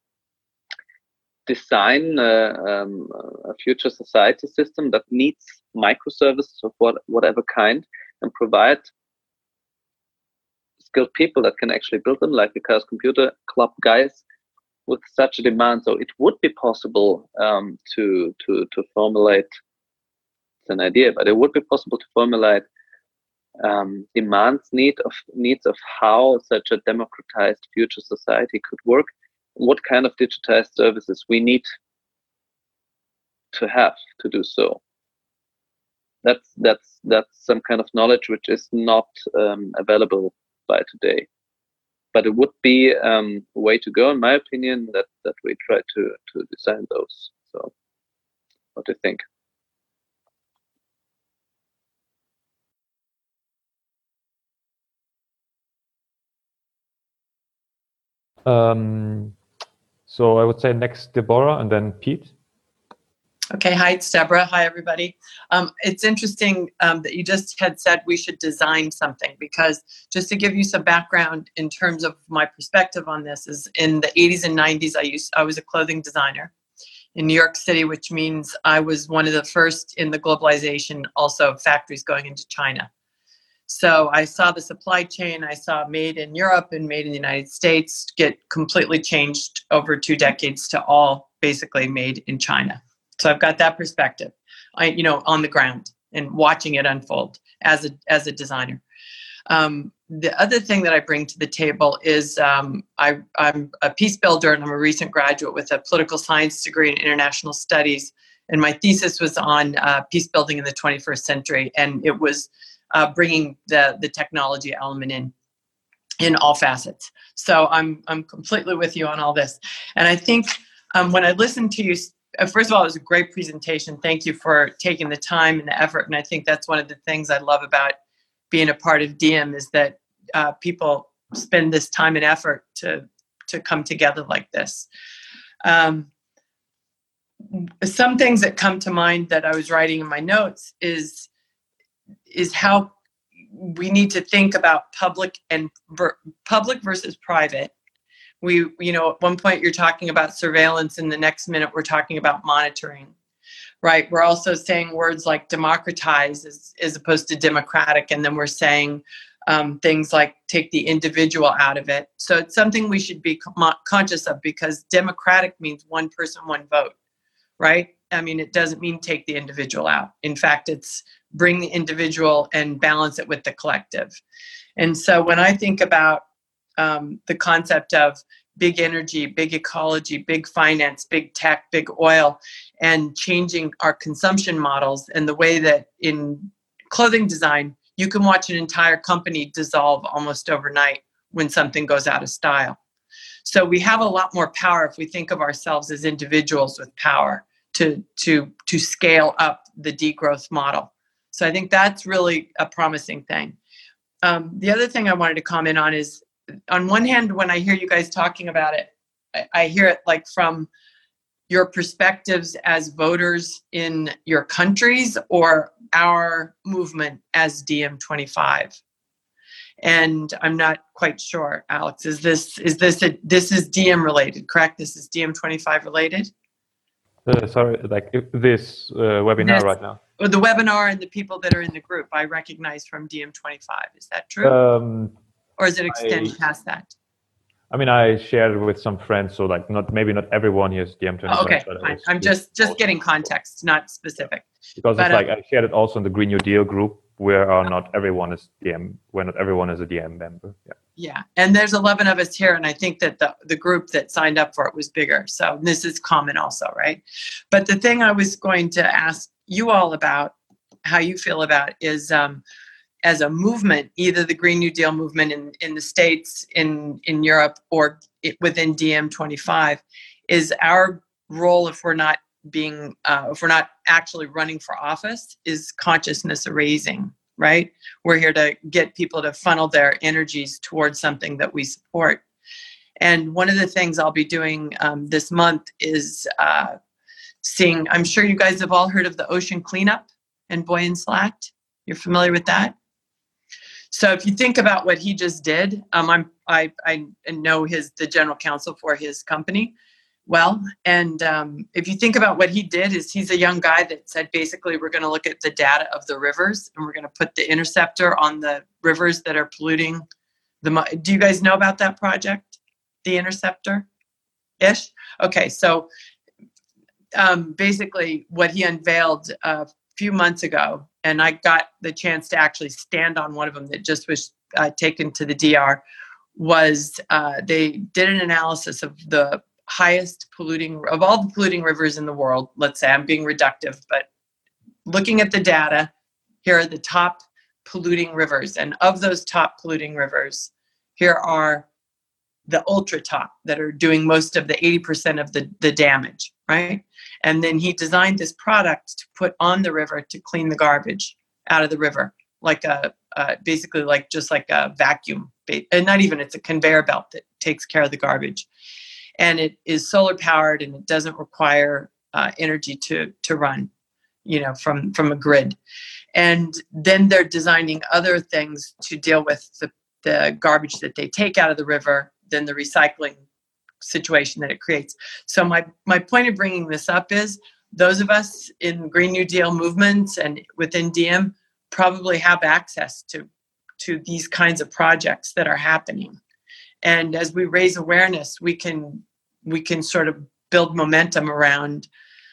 design a future society system that needs microservices of whatever kind, and provide skilled people that can actually build them, like the Chaos Computer Club guys, with such a demand. So it would be possible to formulate, it's an idea, but it would be possible to formulate needs of how such a democratized future society could work, and what kind of digitized services we need to have to do so. That's some kind of knowledge which is not available by today, but it would be a way to go, in my opinion, that we try to design those. So what do you think? So I would say next Deborah and then Pete. Okay, hi, it's Deborah. Hi, everybody. It's interesting that you just had said we should design something, because just to give you some background in terms of my perspective on this is, in the 80s and 90s, I was a clothing designer in New York City, which means I was one of the first in the globalization, also factories going into China. So I saw the supply chain, I saw made in Europe and made in the United States get completely changed over 2 decades to all basically made in China. So I've got that perspective, on the ground and watching it unfold as a designer. The other thing that I bring to the table is I'm a peace builder, and I'm a recent graduate with a political science degree in international studies. And my thesis was on peace building in the 21st century, and it was bringing the technology element in all facets. So I'm completely with you on all this. And I think when I listened to you, first of all, it was a great presentation. Thank you for taking the time and the effort. And I think that's one of the things I love about being a part of Diem, is that people spend this time and effort to come together like this. Some things that come to mind that I was writing in my notes is how we need to think about public versus private. At one point you're talking about surveillance, and the next minute we're talking about monitoring, right? We're also saying words like democratize as opposed to democratic, and then we're saying things like take the individual out of it. So it's something we should be conscious of, because democratic means one person, one vote, right? I mean, it doesn't mean take the individual out. In fact, it's bring the individual and balance it with the collective. And so when I think about the concept of big energy, big ecology, big finance, big tech, big oil, and changing our consumption models, and the way that in clothing design, you can watch an entire company dissolve almost overnight when something goes out of style. So we have a lot more power if we think of ourselves as individuals with power to scale up the degrowth model. So I think that's really a promising thing. The other thing I wanted to comment on is, on one hand, when I hear you guys talking about it, I hear it like from your perspectives as voters in your countries, or our movement as DiEM25. And I'm not quite sure, Alex, this is DiEM related, correct? This is DiEM25 related? Sorry, like this webinar right now. Or the webinar and the people that are in the group, I recognize from DiEM25. Is that true? Or is it extend past that? I mean, I shared it with some friends, so like maybe not everyone here is DiEM25. Oh, okay, fine. I'm just getting context, not specific. Because it's like I shared it also in the Green New Deal group, where not everyone is DiEM, where not everyone is a DiEM member. Yeah, and there's 11 of us here, and I think that the group that signed up for it was bigger. So this is common also, right? But the thing I was going to ask you all about, how you feel about, is as a movement, either the Green New Deal movement in the States, in Europe, or within DiEM25, is our role, if we're not actually running for office, is consciousness raising, right? We're here to get people to funnel their energies towards something that we support. And one of the things I'll be doing this month is seeing, I'm sure you guys have all heard of the Ocean Cleanup and Boy and Slat. You're familiar with that? So if you think about what he just did, I know the general counsel for his company well, and if you think about what he did, is he's a young guy that said, basically, we're going to look at the data of the rivers, and we're going to put the interceptor on the rivers that are polluting do you guys know about that project, the interceptor-ish? Okay, so basically what he unveiled a few months ago, and I got the chance to actually stand on one of them that just was taken to the DR, was they did an analysis of the highest polluting, of all the polluting rivers in the world. Let's say, I'm being reductive, but looking at the data, here are the top polluting rivers. And of those top polluting rivers, here are the ultra top that are doing most of the 80% of the damage, right? And then he designed this product to put on the river to clean the garbage out of the river, like basically like just like a vacuum, and not even, it's a conveyor belt that takes care of the garbage. And it is solar powered, and it doesn't require energy to run, from a grid. And then they're designing other things to deal with the garbage that they take out of the river, then the recycling situation that it creates. So my point of bringing this up is, those of us in Green New Deal movements and within DiEM probably have access to these kinds of projects that are happening. And as we raise awareness, we can sort of build momentum around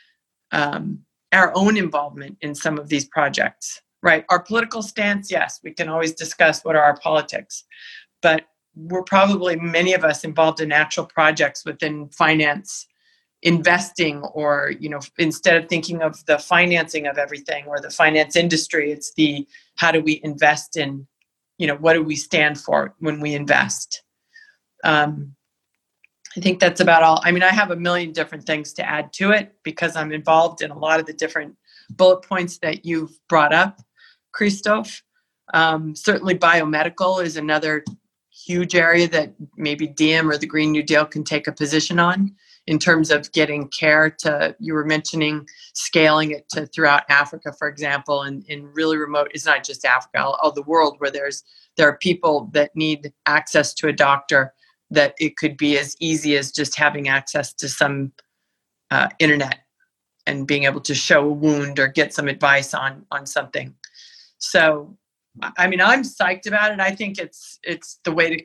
our own involvement in some of these projects, right? Our political stance, yes, we can always discuss what are our politics, but we're probably, many of us, involved in actual projects within finance, investing, or, instead of thinking of the financing of everything or the finance industry, it's the, how do we invest in, what do we stand for when we invest? I think that's about all. I mean, I have a million different things to add to it because I'm involved in a lot of the different bullet points that you've brought up, Christoph. Certainly biomedical is another huge area that maybe Diem or the Green New Deal can take a position on in terms of getting care to, you were mentioning scaling it to throughout Africa, for example, and in really remote, it's not just Africa, all the world where there are people that need access to a doctor, that it could be as easy as just having access to some internet and being able to show a wound or get some advice on something. So, I mean, I'm psyched about it. I think it is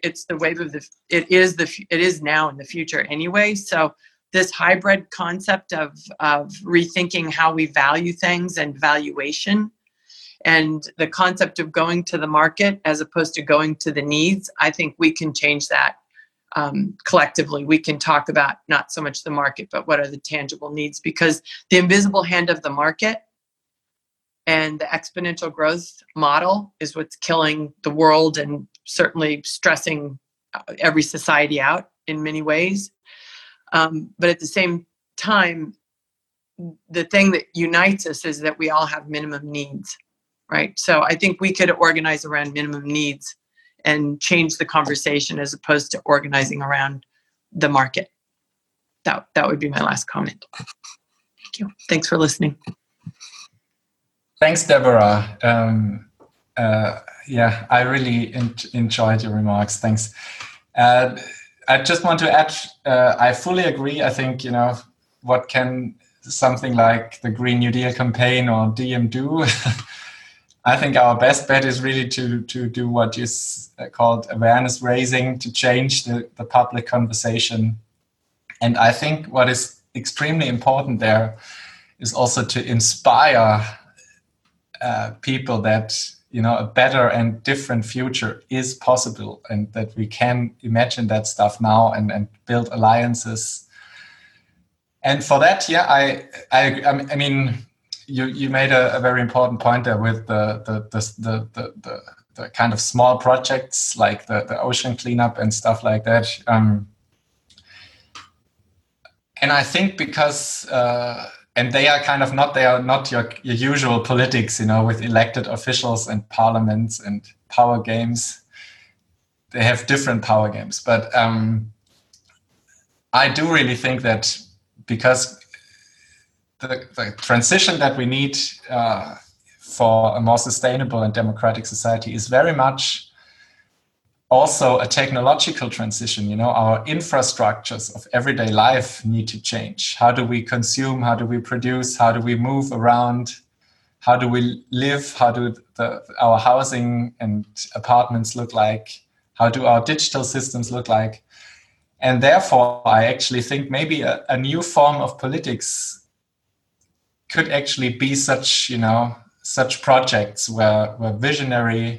now in the future anyway. So this hybrid concept of rethinking how we value things and valuation, and the concept of going to the market as opposed to going to the needs, I think we can change that collectively. We can talk about not so much the market, but what are the tangible needs, because the invisible hand of the market and the exponential growth model is what's killing the world and certainly stressing every society out in many ways. But at the same time, the thing that unites us is that we all have minimum needs, right? So I think we could organize around minimum needs and change the conversation as opposed to organizing around the market. That would be my last comment. Thank you. Thanks for listening. Thanks, Deborah. Yeah, I really enjoyed your remarks. Thanks. I just want to add, I fully agree. I think, what can something like the Green New Deal campaign or Diem do? I think our best bet is really to do what is called awareness raising, to change the public conversation. And I think what is extremely important there is also to inspire people that a better and different future is possible, and that we can imagine that stuff now and build alliances. And for that, yeah, I mean, you made a very important point there with the kind of small projects like the ocean cleanup and stuff like that. And I think because and they are not your usual politics, with elected officials and parliaments and power games. They have different power games. But I do really think that because the transition that we need for a more sustainable and democratic society is very much also a technological transition. Our infrastructures of everyday life need to change. How do we consume? How do we produce? How do we move around? How do we live? How do our housing and apartments look like? How do our digital systems look like? And therefore, I actually think maybe a new form of politics could actually be such projects where visionary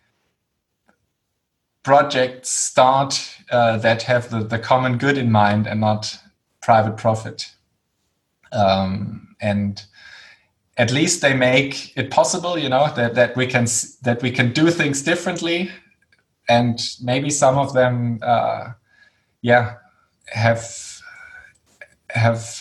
projects start that have the common good in mind and not private profit. And at least they make it possible, that we can do things differently, and maybe some of them, have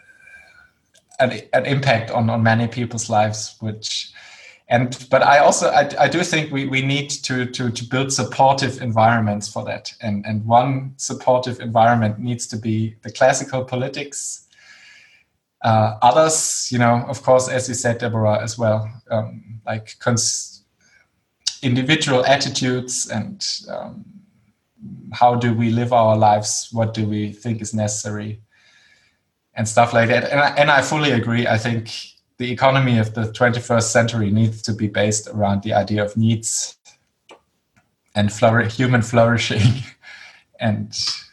an impact on many people's lives, but I do think we need to build supportive environments for that. And one supportive environment needs to be the classical politics. Others, of course, as you said, Deborah, as well, like individual attitudes and how do we live our lives? What do we think is necessary? And stuff like that. And I fully agree. I think the economy of the 21st century needs to be based around the idea of needs and human flourishing. And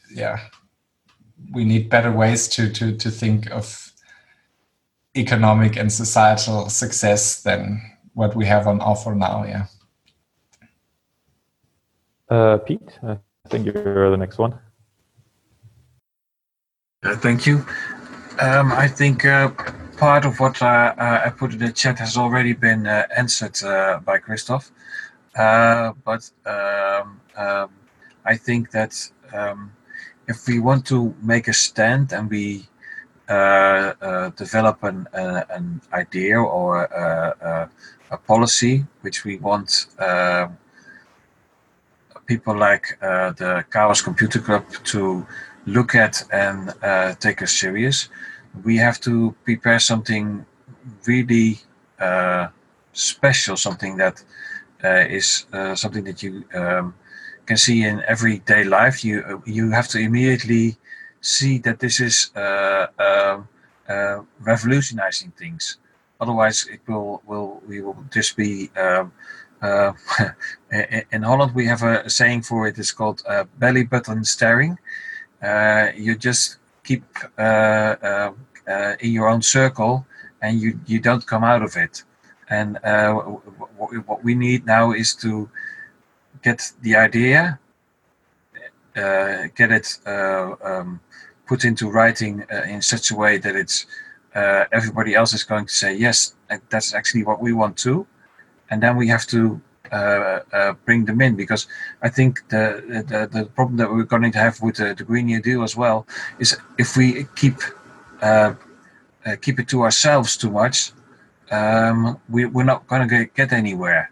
we need better ways to think of economic and societal success than what we have on offer now. Pete, I think you're the next one. Thank you. I think part of what I put in the chat has already been answered by Christoph. But I think that if we want to make a stand and we develop an idea or a policy which we want people like the Chaos Computer Club to look at and take us serious, we have to prepare something really special, something that is something that you can see in everyday life. You have to immediately see that this is revolutionizing things. Otherwise, we will just be. In Holland, we have a saying for it. It's called belly button staring. You just keep in your own circle, and you don't come out of it. And what we need now is to get the idea, get it put into writing in such a way that it's everybody else is going to say, yes, that's actually what we want too. And then we have to bring them in, because I think the problem that we're going to have with the Green New Deal as well is if we keep it to ourselves too much, we're not going to get anywhere.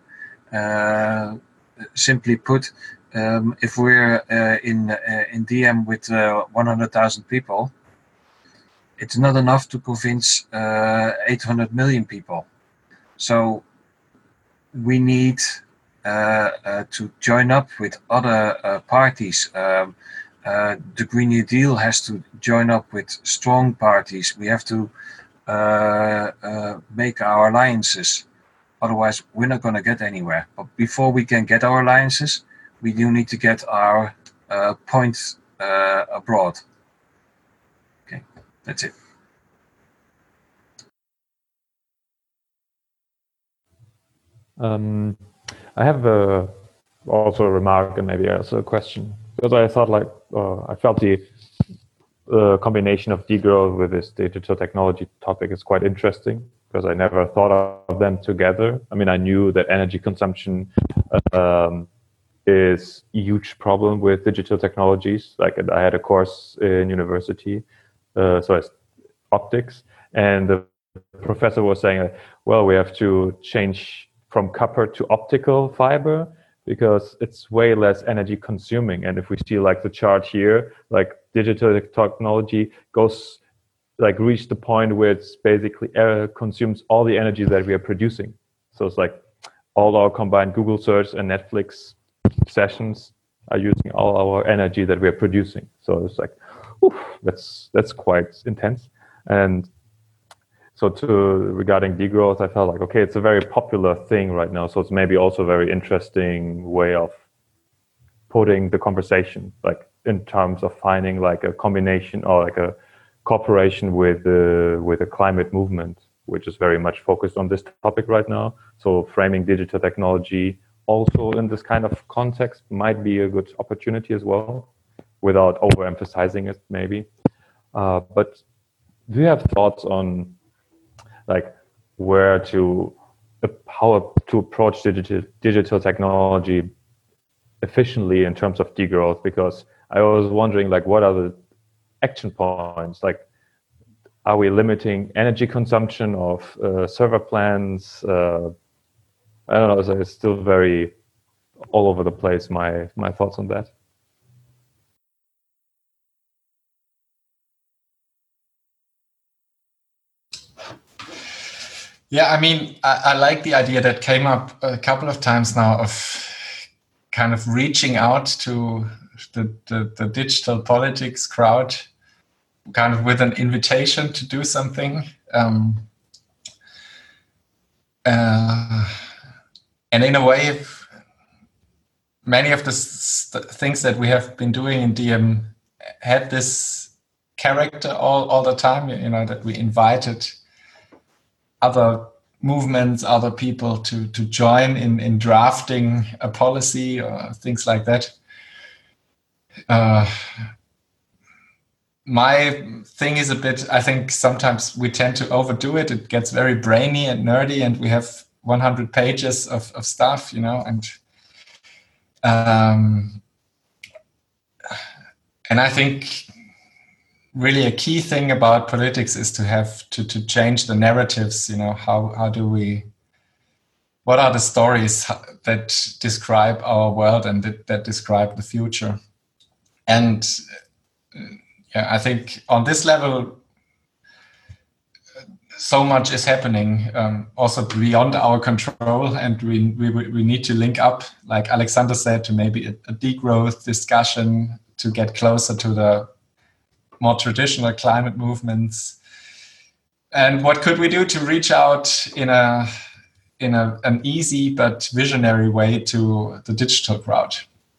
Simply put, if we're in DM with 100,000 people, it's not enough to convince 800 million people. So we need to join up with other parties. The Green New Deal has to join up with strong parties. We have to make our alliances. Otherwise, we're not going to get anywhere. But before we can get our alliances, we do need to get our points abroad. Okay, that's it. I have also a remark and maybe also a question, because I thought I felt the combination of degrowth with this digital technology topic is quite interesting, because I never thought of them together. I mean, I knew that energy consumption is a huge problem with digital technologies. Like, I had a course in university, so it's optics, and the professor was saying, well, we have to change from copper to optical fiber because it's way less energy consuming. And if we see like the chart here, like digital technology goes reach the point where it's basically consumes all the energy that we are producing. So it's like all our combined Google search and Netflix sessions are using all our energy that we are producing. So it's like, oof, that's quite intense. And so regarding degrowth, I felt like, okay, it's a very popular thing right now. So it's maybe also a very interesting way of putting the conversation, like in terms of finding like a combination or like a cooperation with a climate movement, which is very much focused on this topic right now. So framing digital technology also in this kind of context might be a good opportunity as well, without overemphasizing it maybe. But do you have thoughts on like how to approach digital technology efficiently in terms of degrowth? Because I was wondering, like, what are the action points? Like, are we limiting energy consumption of server plans? I don't know. So it's still very all over the place. My thoughts on that. Yeah, I mean, I like the idea that came up a couple of times now of kind of reaching out to the digital politics crowd, kind of with an invitation to do something. And in a way, many of the things that we have been doing in DM had this character all the time, you know, that we invited other movements, other people to join in drafting a policy or things like that. My thing is a bit, I think sometimes we tend to overdo it. It gets very brainy and nerdy, and we have 100 pages of stuff, you know, and I think really a key thing about politics is to have to change the narratives. You know, how do we what are the stories that describe our world and that describe the future. And I think on this level, so much is happening, also beyond our control, and we need to link up, like Alexander said, to maybe a degrowth discussion to get closer to the more traditional climate movements. And what could we do to reach out in an easy but visionary way to the digital crowd?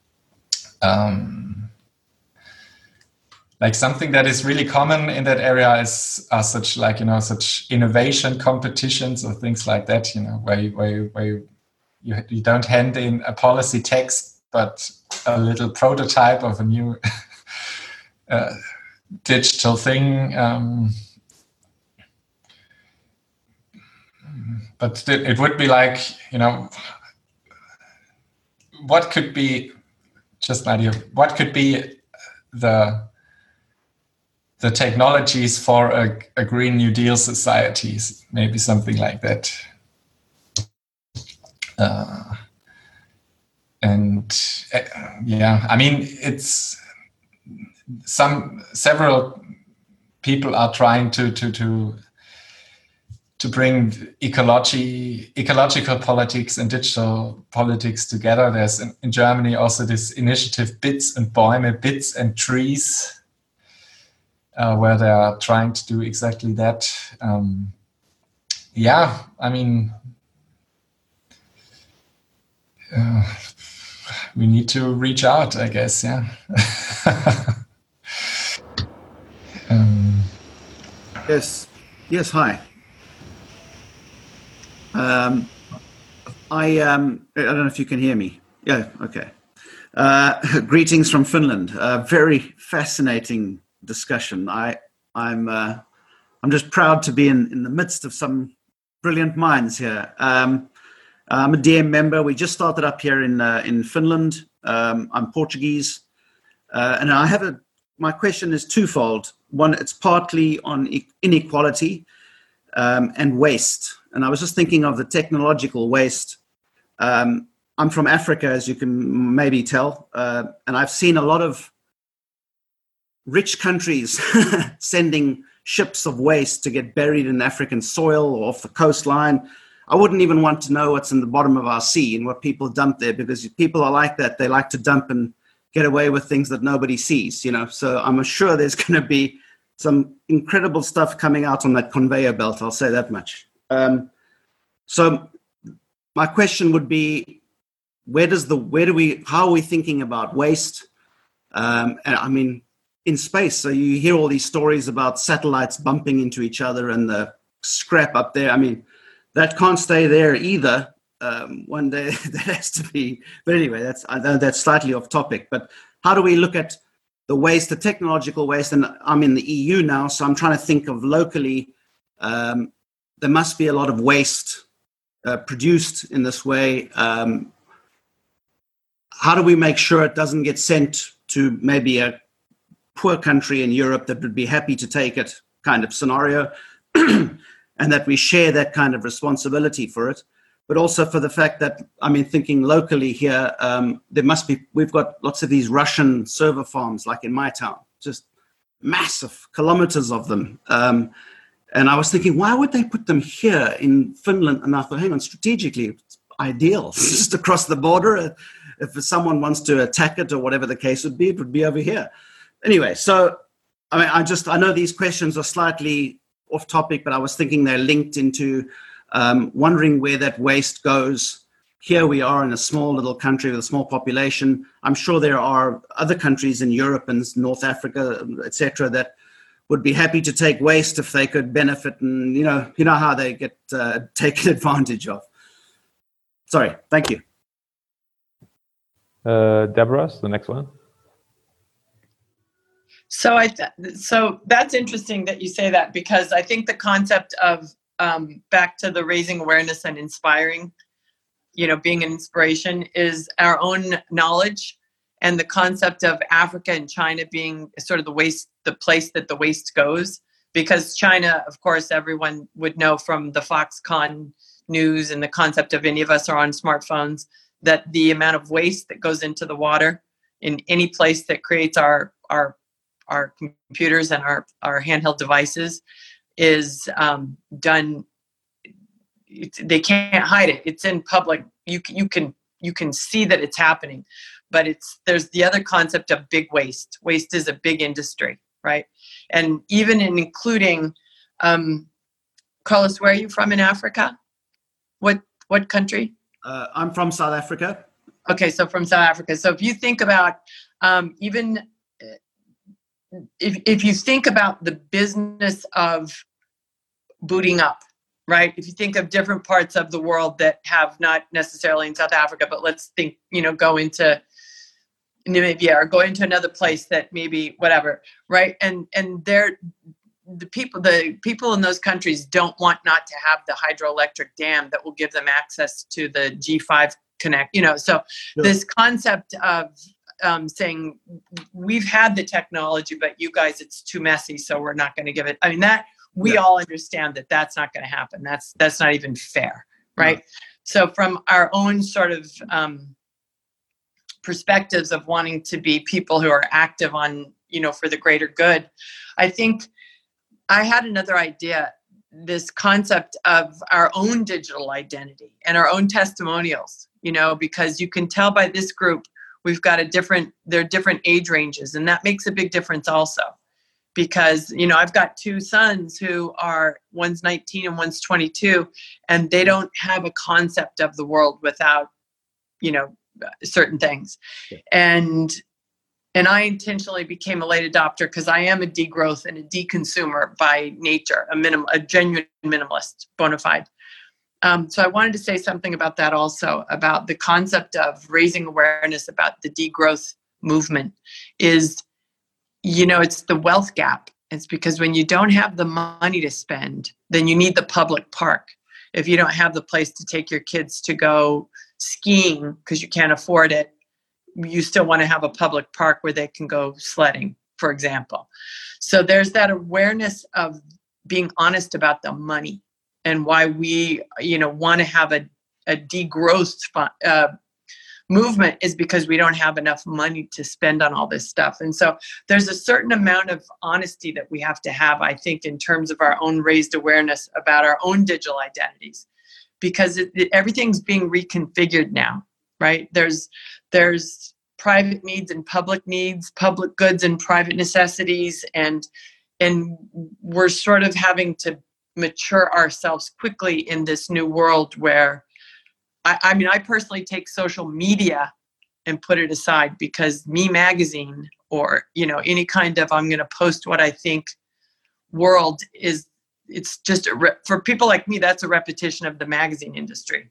Like something that is really common in that area are such innovation competitions or things like that, where you don't hand in a policy text, but a little prototype of a new digital thing. But it would be like, what could be, just an idea, what could be the technologies for a Green New Deal society, maybe something like that. I mean, it's several people are trying to bring ecological politics and digital politics together. There's in Germany also this initiative Bits and Bäume, Bits and Trees, where they are trying to do exactly that. I mean, we need to reach out, I guess, yeah. Yes, hi. I don't know if you can hear me. Yeah, okay. Greetings from Finland. Very fascinating discussion. I'm just proud to be in the midst of some brilliant minds here. I'm a DM member. We just started up here in Finland. I'm Portuguese, and my question is twofold. One, it's partly on inequality and waste. And I was just thinking of the technological waste. I'm from Africa, as you can maybe tell, and I've seen a lot of rich countries sending ships of waste to get buried in African soil or off the coastline. I wouldn't even want to know what's in the bottom of our sea and what people dump there, because people are like that. They like to dump and get away with things that nobody sees, So I'm sure there's going to be some incredible stuff coming out on that conveyor belt. I'll say that much. So my question would be, how are we thinking about waste? And I mean, in space, so you hear all these stories about satellites bumping into each other and the scrap up there. I mean, that can't stay there either. One day that has to be, but anyway, that's slightly off topic. But how do we look at the waste, the technological waste? And I'm in the EU now, so I'm trying to think of locally. There must be a lot of waste produced in this way. How do we make sure it doesn't get sent to maybe a poor country in Europe that would be happy to take it, kind of scenario, and that we share that kind of responsibility for it? But also for the fact that, I mean, thinking locally here, we've got lots of these Russian server farms, like in my town, just massive, kilometers of them. And I was thinking, why would they put them here in Finland? And I thought, hang on, strategically, it's ideal. It's just across the border. If someone wants to attack it or whatever the case would be, it would be over here. Anyway, so, I mean, I know these questions are slightly off topic, but I was thinking they're linked into wondering where that waste goes. Here we are in a small little country with a small population. I'm sure there are other countries in Europe and North Africa, etc., that would be happy to take waste if they could benefit, and you know how they get taken advantage of. Sorry, thank you. Deborah, the next one. So so that's interesting that you say that, because I think the concept of back to the raising awareness and inspiring, being an inspiration, is our own knowledge, and the concept of Africa and China being sort of the place that the waste goes. Because China, of course, everyone would know from the Foxconn news and the concept of any of us are on smartphones, that the amount of waste that goes into the water in any place that creates our computers and our handheld devices is done. They can't hide it. It's in public. You can see that it's happening, but there's the other concept of big waste. Waste is a big industry, right? And even including, Carlos, where are you from in Africa? What country? I'm from South Africa. Okay, so from South Africa. So if you think about even if you think about the business of booting up, right? If you think of different parts of the world that have not necessarily in South Africa, but let's think, go into Namibia or go into another place that maybe whatever, right? And the people in those countries don't want not to have the hydroelectric dam that will give them access to the G5 connect, so this concept of saying we've had the technology, but you guys, it's too messy, so we're not going to give it. I mean, that we all understand that that's not going to happen. That's not even fair, right? No. So from our own sort of perspectives of wanting to be people who are active on, for the greater good, I think I had another idea, this concept of our own digital identity and our own testimonials, because you can tell by this group, we've got they're different age ranges, and that makes a big difference also. Because, I've got two sons who are, one's 19 and one's 22, and they don't have a concept of the world without, certain things. And I intentionally became a late adopter because I am a degrowth and a deconsumer by nature, a genuine minimalist, bona fide. So I wanted to say something about that also, about the concept of raising awareness about the degrowth movement is, it's the wealth gap. It's because when you don't have the money to spend, then you need the public park. If you don't have the place to take your kids to go skiing because you can't afford it, you still want to have a public park where they can go sledding, for example. So there's that awareness of being honest about the money and why we, want to have a degrowth movement is because we don't have enough money to spend on all this stuff. And so there's a certain amount of honesty that we have to have, I think, in terms of our own raised awareness about our own digital identities, because everything's being reconfigured now, right? There's private needs and public needs, public goods and private necessities, and we're sort of having to mature ourselves quickly in this new world where I personally take social media and put it aside, because Me Magazine or, any kind of I'm going to post what I think world is, it's just for people like me, that's a repetition of the magazine industry.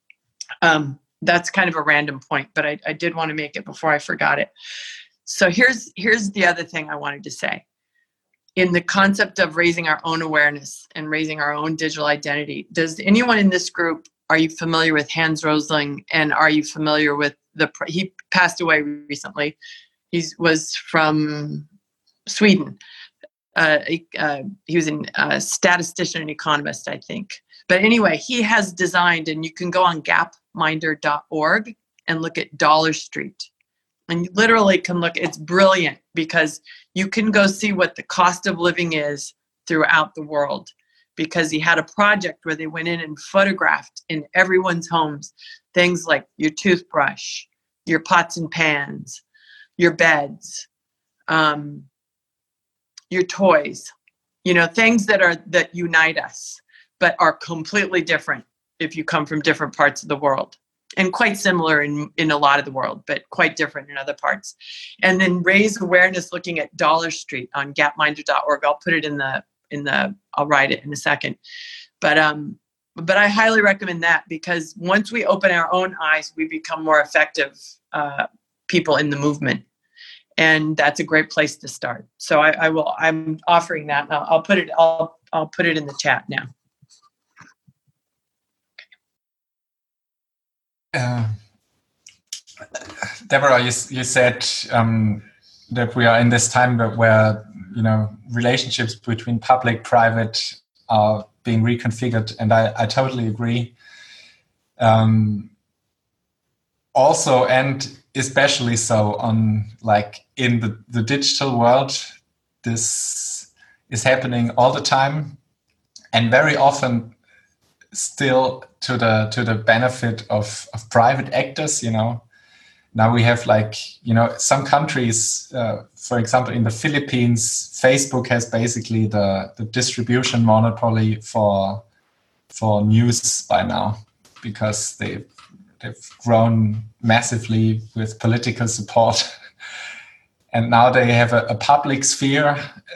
That's kind of a random point, but I did want to make it before I forgot it. So here's the other thing I wanted to say. In the concept of raising our own awareness and raising our own digital identity, does anyone in this group, are you familiar with Hans Rosling, and are you familiar with he passed away recently. He was from Sweden. He was a statistician and economist, I think. But anyway, he has designed, and you can go on gapminder.org and look at Dollar Street. And you literally can look, it's brilliant because you can go see what the cost of living is throughout the world. Because he had a project where they went in and photographed in everyone's homes things like your toothbrush, your pots and pans, your beds, your toys, things that unite us, but are completely different if you come from different parts of the world, and quite similar in a lot of the world, but quite different in other parts. And then raise awareness looking at Dollar Street on gapminder.org. I'll put it I'll write it in a second. But I highly recommend that, because once we open our own eyes, we become more effective people in the movement. And that's a great place to start. So I'm offering that. I'll put it in the chat now. Deborah, you said that we are in this time where relationships between public, private are being reconfigured, and I totally agree. Also, and especially so on like in the digital world, this is happening all the time, and very often still to the benefit of private actors. Now we have some countries, for example, in the Philippines, Facebook has basically the distribution monopoly for news by now, because they've grown massively with political support. And now they have a public sphere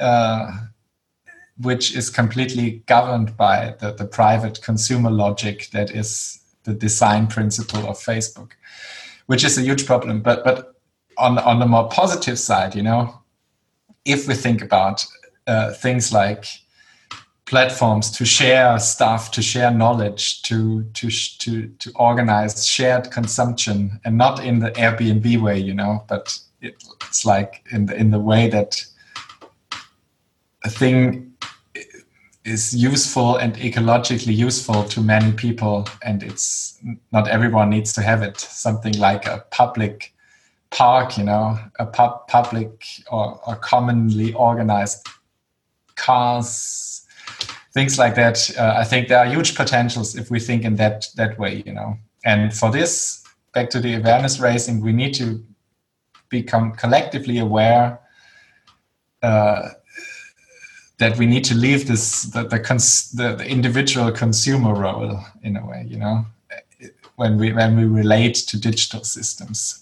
which is completely governed by the private consumer logic that is the design principle of Facebook, which is a huge problem. But on the more positive side, if we think about things like platforms to share stuff, to share knowledge, to organize shared consumption, and not in the Airbnb way, but it's like in the way that a thing is useful and ecologically useful to many people, and it's not everyone needs to have it. Something like a public park, a public or commonly organized cars, things like that. I think there are huge potentials if we think in that way, And for this, back to the awareness raising, we need to become collectively aware that we need to leave the individual consumer role in a way, when we relate to digital systems.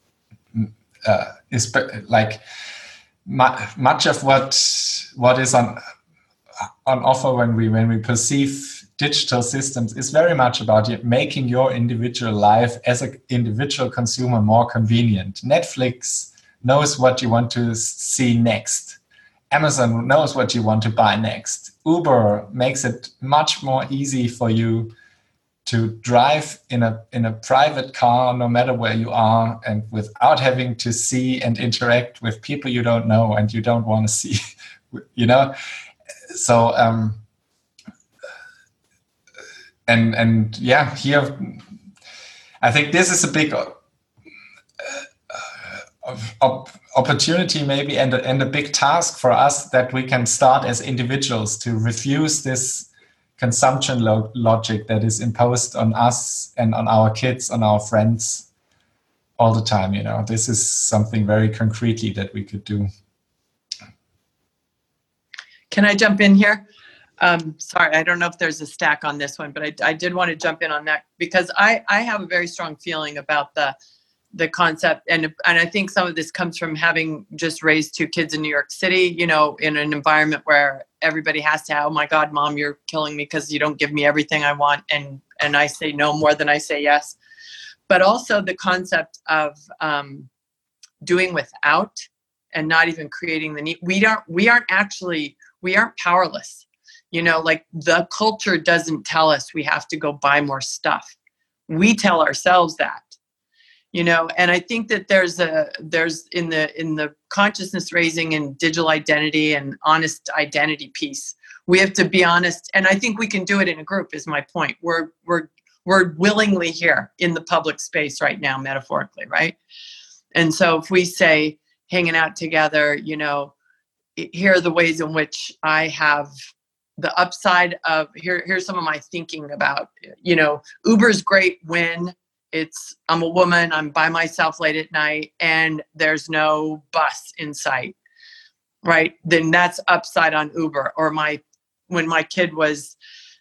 Much of what is on offer when we perceive digital systems is very much about making your individual life as an individual consumer more convenient. Netflix knows what you want to see next. Amazon knows what you want to buy next. Uber makes it much more easy for you to drive in a private car, no matter where you are, and without having to see and interact with people you don't know and you don't want to see, So, here, I think this is a big opportunity maybe and a big task for us, that we can start as individuals to refuse this consumption logic that is imposed on us and on our kids, on our friends all the time. This is something very concretely that we could do. Can I jump in here? Sorry, I don't know if there's a stack on this one, but I did want to jump in on that, because I have a very strong feeling about the concept. And I think some of this comes from having just raised 2 kids in New York City, in an environment where everybody has to, oh my God, Mom, you're killing me because you don't give me everything I want. And I say no more than I say yes. But also the concept of doing without and not even creating the need. We aren't powerless. Like the culture doesn't tell us we have to go buy more stuff. We tell ourselves that. And I think that there's in the consciousness raising and digital identity and honest identity piece, we have to be honest. And I think we can do it in a group, is my point. We're willingly here in the public space right now, metaphorically, right? And so if we say hanging out together, here are the ways in which I have the upside of, here's some of my thinking about, Uber's great when I'm a woman, I'm by myself late at night, and there's no bus in sight, right? Then that's upside on Uber. Or when my kid was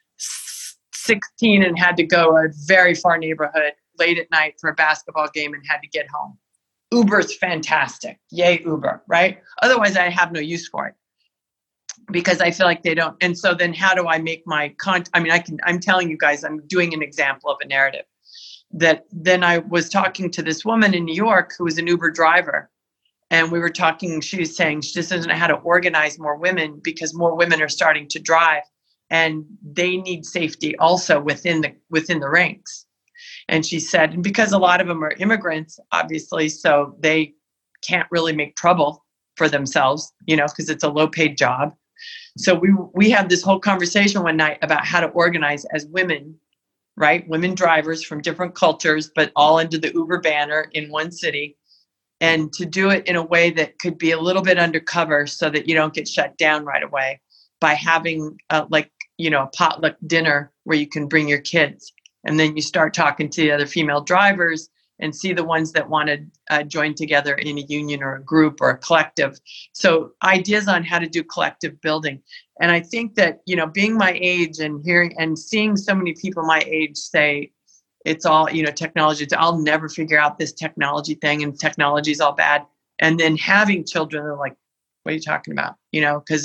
16 and had to go a very far neighborhood late at night for a basketball game and had to get home. Uber's fantastic. Yay, Uber, right? Otherwise, I have no use for it, because I feel like they don't. And so then how do I make my I'm telling you guys, I'm doing an example of a narrative. That then I was talking to this woman in New York who was an Uber driver, and we were talking, she was saying she just doesn't know how to organize more women, because more women are starting to drive and they need safety also within the ranks. And she said, and because a lot of them are immigrants, obviously, so they can't really make trouble for themselves, because it's a low paid job. So we had this whole conversation one night about how to organize as women, right? Women drivers from different cultures, but all under the Uber banner in one city, and to do it in a way that could be a little bit undercover so that you don't get shut down right away, by having a potluck dinner where you can bring your kids, and then you start talking to the other female drivers and see the ones that want to join together in a union or a group or a collective. So ideas on how to do collective building. And I think that, being my age and hearing and seeing so many people my age say it's all, technology, I'll never figure out this technology thing, and technology is all bad. And then having children are like, what are you talking about? Because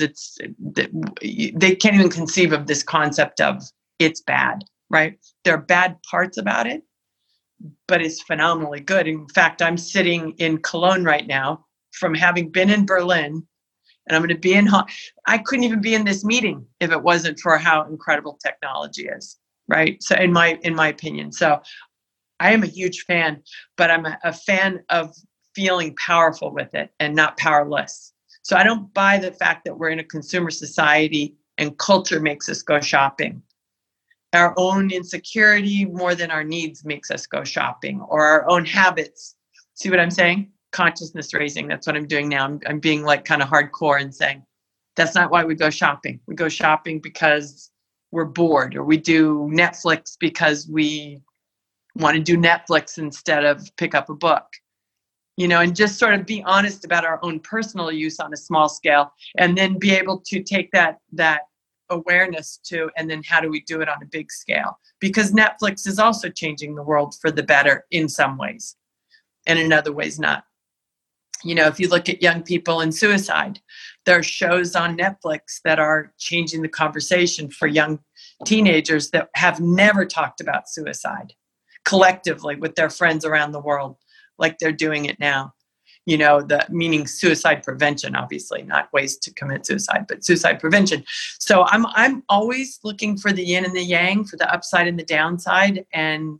they can't even conceive of this concept of it's bad, right? There are bad parts about it, but it's phenomenally good. In fact, I'm sitting in Cologne right now from having been in Berlin, and I'm going to be I couldn't even be in this meeting if it wasn't for how incredible technology is, right? So in my opinion, so I am a huge fan, but I'm a fan of feeling powerful with it and not powerless. So I don't buy the fact that we're in a consumer society and culture makes us go shopping. Our own insecurity more than our needs makes us go shopping, or our own habits. See what I'm saying? Consciousness raising. That's what I'm doing now. I'm being like kind of hardcore and saying, that's not why we go shopping. We go shopping because we're bored, or we do Netflix because we want to do Netflix instead of pick up a book, and just sort of be honest about our own personal use on a small scale, and then be able to take that awareness to, and then how do we do it on a big scale? Because Netflix is also changing the world for the better in some ways, and in other ways not. If you look at young people and suicide, there are shows on Netflix that are changing the conversation for young teenagers that have never talked about suicide collectively with their friends around the world like they're doing it now. Meaning suicide prevention, obviously, not ways to commit suicide, but suicide prevention. So I'm always looking for the yin and the yang, for the upside and the downside. And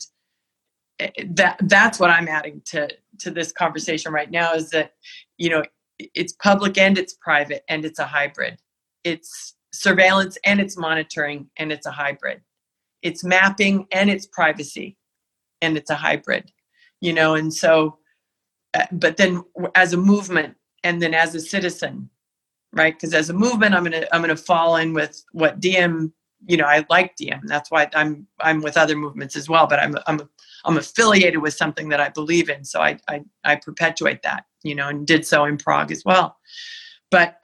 that's what I'm adding to this conversation right now, is that, it's public and it's private and it's a hybrid. It's surveillance and it's monitoring and it's a hybrid. It's mapping and it's privacy and it's a hybrid, and so, but then as a movement and then as a citizen, right? Because as a movement, I'm gonna fall in with what Diem. I like Diem. That's why I'm with other movements as well. But I'm affiliated with something that I believe in, so I perpetuate that, and did so in Prague as well. But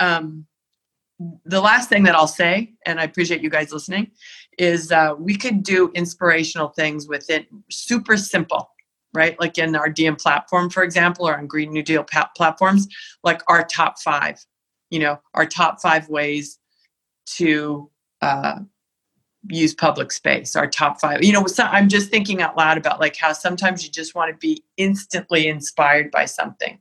the last thing that I'll say, and I appreciate you guys listening, is we could do inspirational things with it, super simple. Right? Like in our Diem platform, for example, or on Green New Deal platforms, like our top 5, our top 5 ways to use public space, our top 5, so I'm just thinking out loud about like how sometimes you just want to be instantly inspired by something,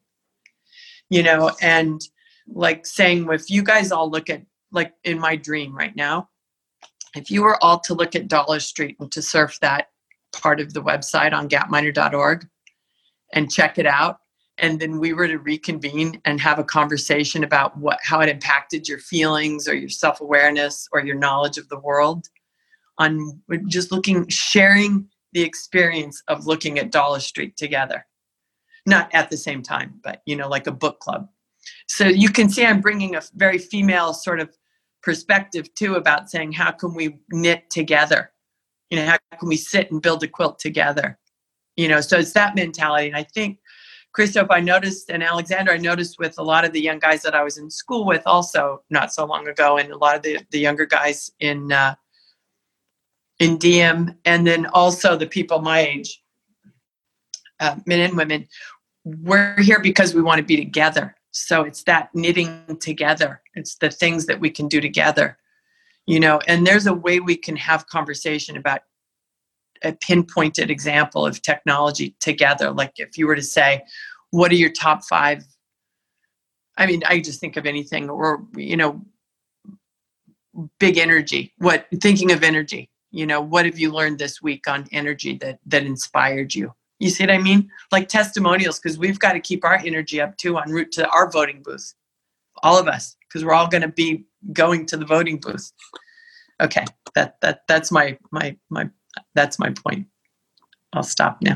and like saying, if you guys all look at, like in my dream right now, if you were all to look at Dollar Street and to surf that part of the website on gapminder.org and check it out, and then we were to reconvene and have a conversation about how it impacted your feelings or your self-awareness or your knowledge of the world, on just sharing the experience of looking at Dollar Street together, not at the same time, but like a book club. So you can see I'm bringing a very female sort of perspective too, about saying, how can we knit together? How can we sit and build a quilt together? So it's that mentality. And I think, Christoph, I noticed, and Alexander, I noticed with a lot of the young guys that I was in school with also not so long ago, and a lot of the younger guys in Diem, and then also the people my age, men and women, we're here because we want to be together. So it's that knitting together. It's the things that we can do together. And there's a way we can have conversation about a pinpointed example of technology together. Like if you were to say, what are your top 5? I mean, I just think of anything, or, big energy. Thinking of energy, what have you learned this week on energy that inspired you? You see what I mean? Like testimonials, because we've got to keep our energy up too en route to our voting booth. All of us, because we're all going to be going to the voting booth. Okay, that's my point. I'll stop now.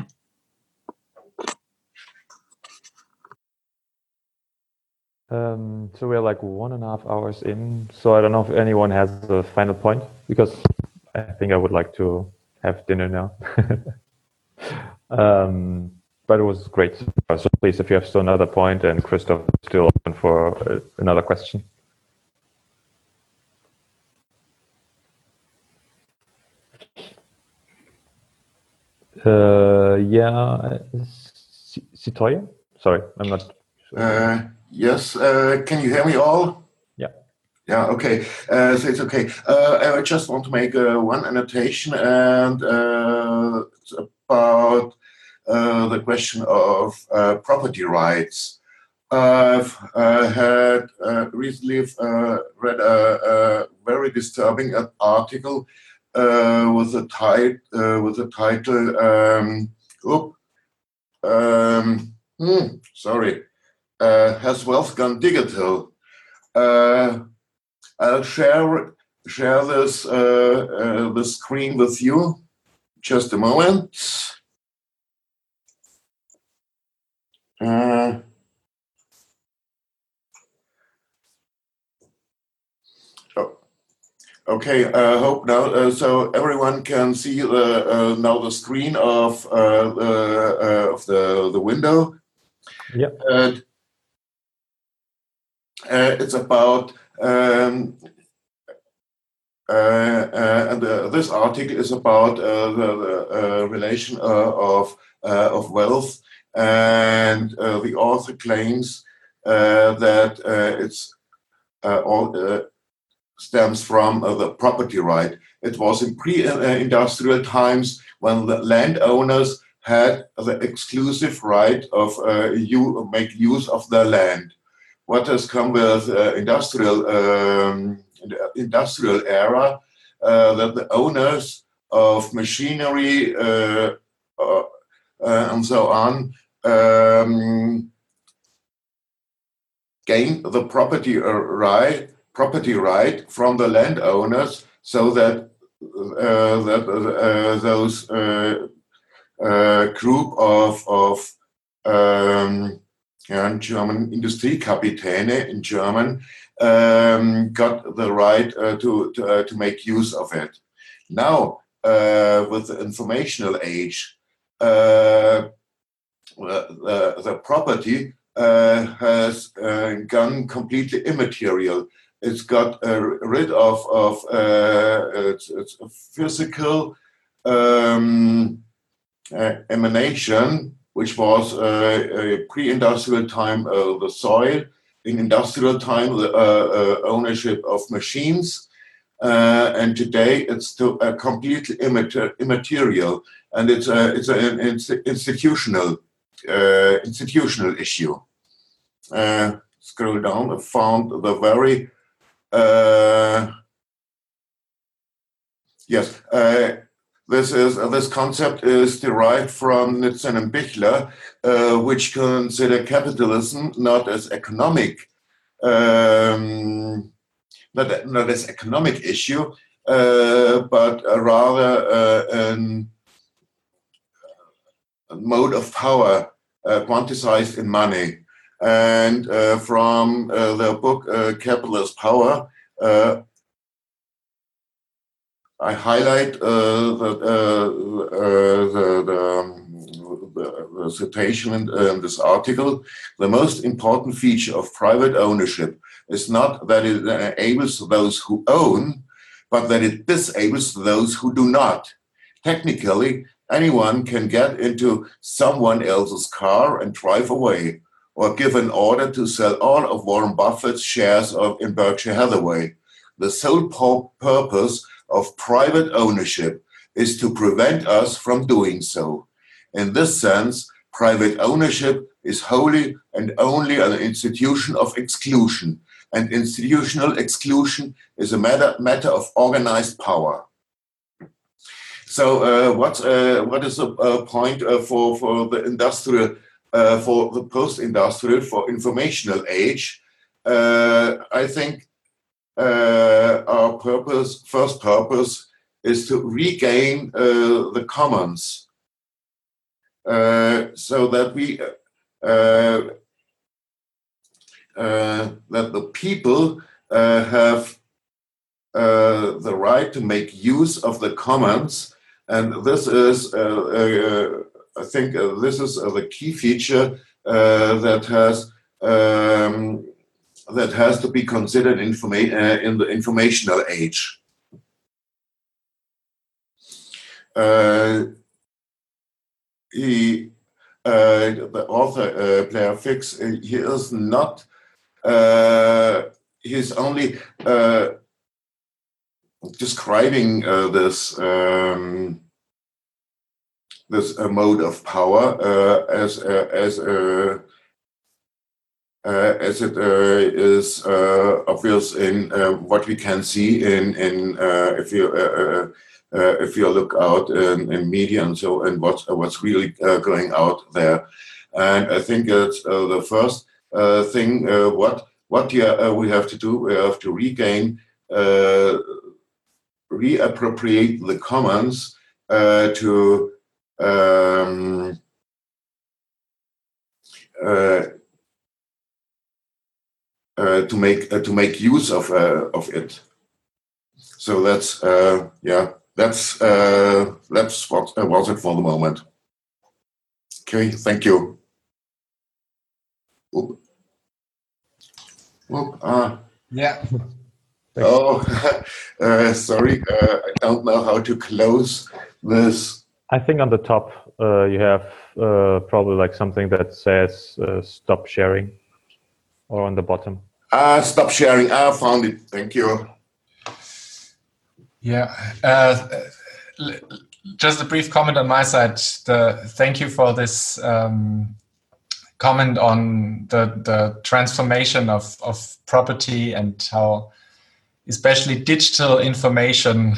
So we're like 1.5 hours in. So I don't know if anyone has a final point, because I think I would like to have dinner now. But it was great. So please, if you have still another point, and Christoph is still open for another question. Yeah, Sitoya? Sorry, I'm not sure. Yes, can you hear me all? Yeah. Yeah, okay. So it's okay. I just want to make one annotation, and it's about the question of property rights. I've had recently read a very disturbing article with the title. Sorry. Has wealth gone digital? I'll share this the screen with you. Just a moment. Okay. I hope now so everyone can see now the screen of the window. Yeah. It's about this article is about the relation of wealth, and the author claims that it's all stems from the property right. It was in pre-industrial times when the landowners had the exclusive right of make use of their land. What has come with industrial era, that the owners of machinery and so on gained the property right from the landowners, so that those group of German Industriekapitäne in German got the right to make use of it. Now, with the informational age, the property has gone completely immaterial. It's got rid of its physical emanation, which was a pre-industrial time the soil, in industrial time the ownership of machines, and today it's completely immaterial, and it's an institutional issue. Scroll down, I found the very yes. This concept is derived from Nitzan and Bichler, which consider capitalism not as economic, not as economic issue, but rather a mode of power quantized in money. And from the book Capitalist Power, I highlight the citation in this article. The most important feature of private ownership is not that it enables those who own, but that it disables those who do not. Technically, anyone can get into someone else's car and drive away, or give an order to sell all of Warren Buffett's shares in Berkshire Hathaway. The sole purpose of private ownership is to prevent us from doing so. In this sense, private ownership is wholly and only an institution of exclusion, and institutional exclusion is a matter of organized power. So, what is the point for the industrial, for the post-industrial, for informational age? I think our first purpose is to regain the commons, so that we that the people have the right to make use of the commons, and this is, I think, this is the key feature that has to be considered in the informational age. The author, Blair Fix, he is not. He's only describing this this mode of power as it is obvious in what we can see in if you look out in media and so, and what's really going out there. And I think it's the first thing we have to do. We have to regain, reappropriate the commons to make use of it. So that's that's what was it for the moment. Okay, thank you. Yeah. Oh, sorry, I don't know how to close this. I think on the top you have probably like something that says stop sharing, or on the bottom. Stop sharing. I found it. Thank you. Yeah. Just a brief comment on my side. Thank you for this comment on the transformation of property and how especially digital information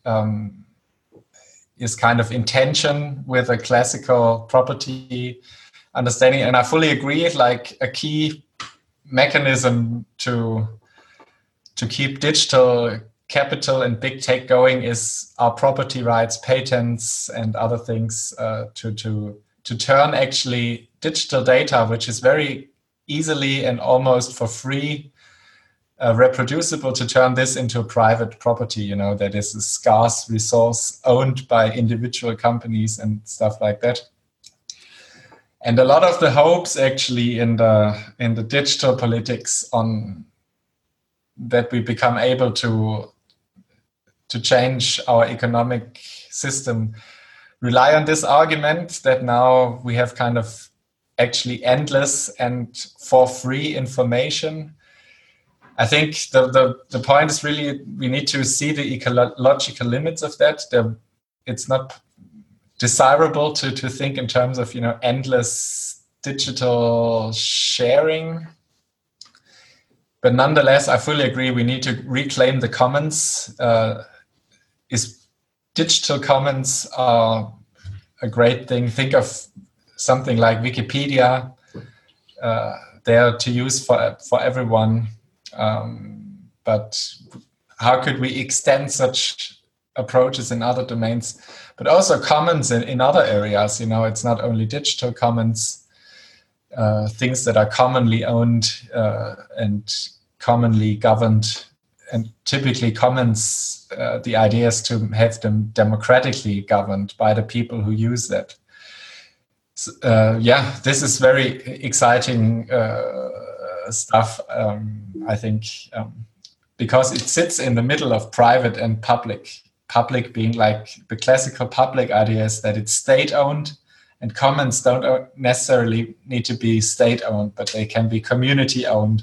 is kind of in tension with a classical property understanding. And I fully agree, like a key mechanism to keep digital capital and big tech going is our property rights, patents, and other things to turn actually digital data, which is very easily and almost for free reproducible, to turn this into a private property, you know, that is a scarce resource owned by individual companies and stuff like that. And a lot of the hopes actually in the digital politics on that we become able to change our economic system rely on this argument that now we have kind of actually endless and for free information. I think the point is really we need to see the ecological limits of that. It's not desirable to think in terms of, you know, endless digital sharing. But nonetheless, I fully agree we need to reclaim the commons. Digital commons are a great thing. Think of something like Wikipedia. There to use for everyone. But how could we extend such approaches in other domains, but also commons in other areas? You know, it's not only digital commons, things that are commonly owned and commonly governed, and typically commons, the idea is to have them democratically governed by the people who use that. So, this is very exciting stuff, I think, because it sits in the middle of private and public. Public being like the classical public idea is that it's state-owned, and commons don't necessarily need to be state-owned, but they can be community-owned.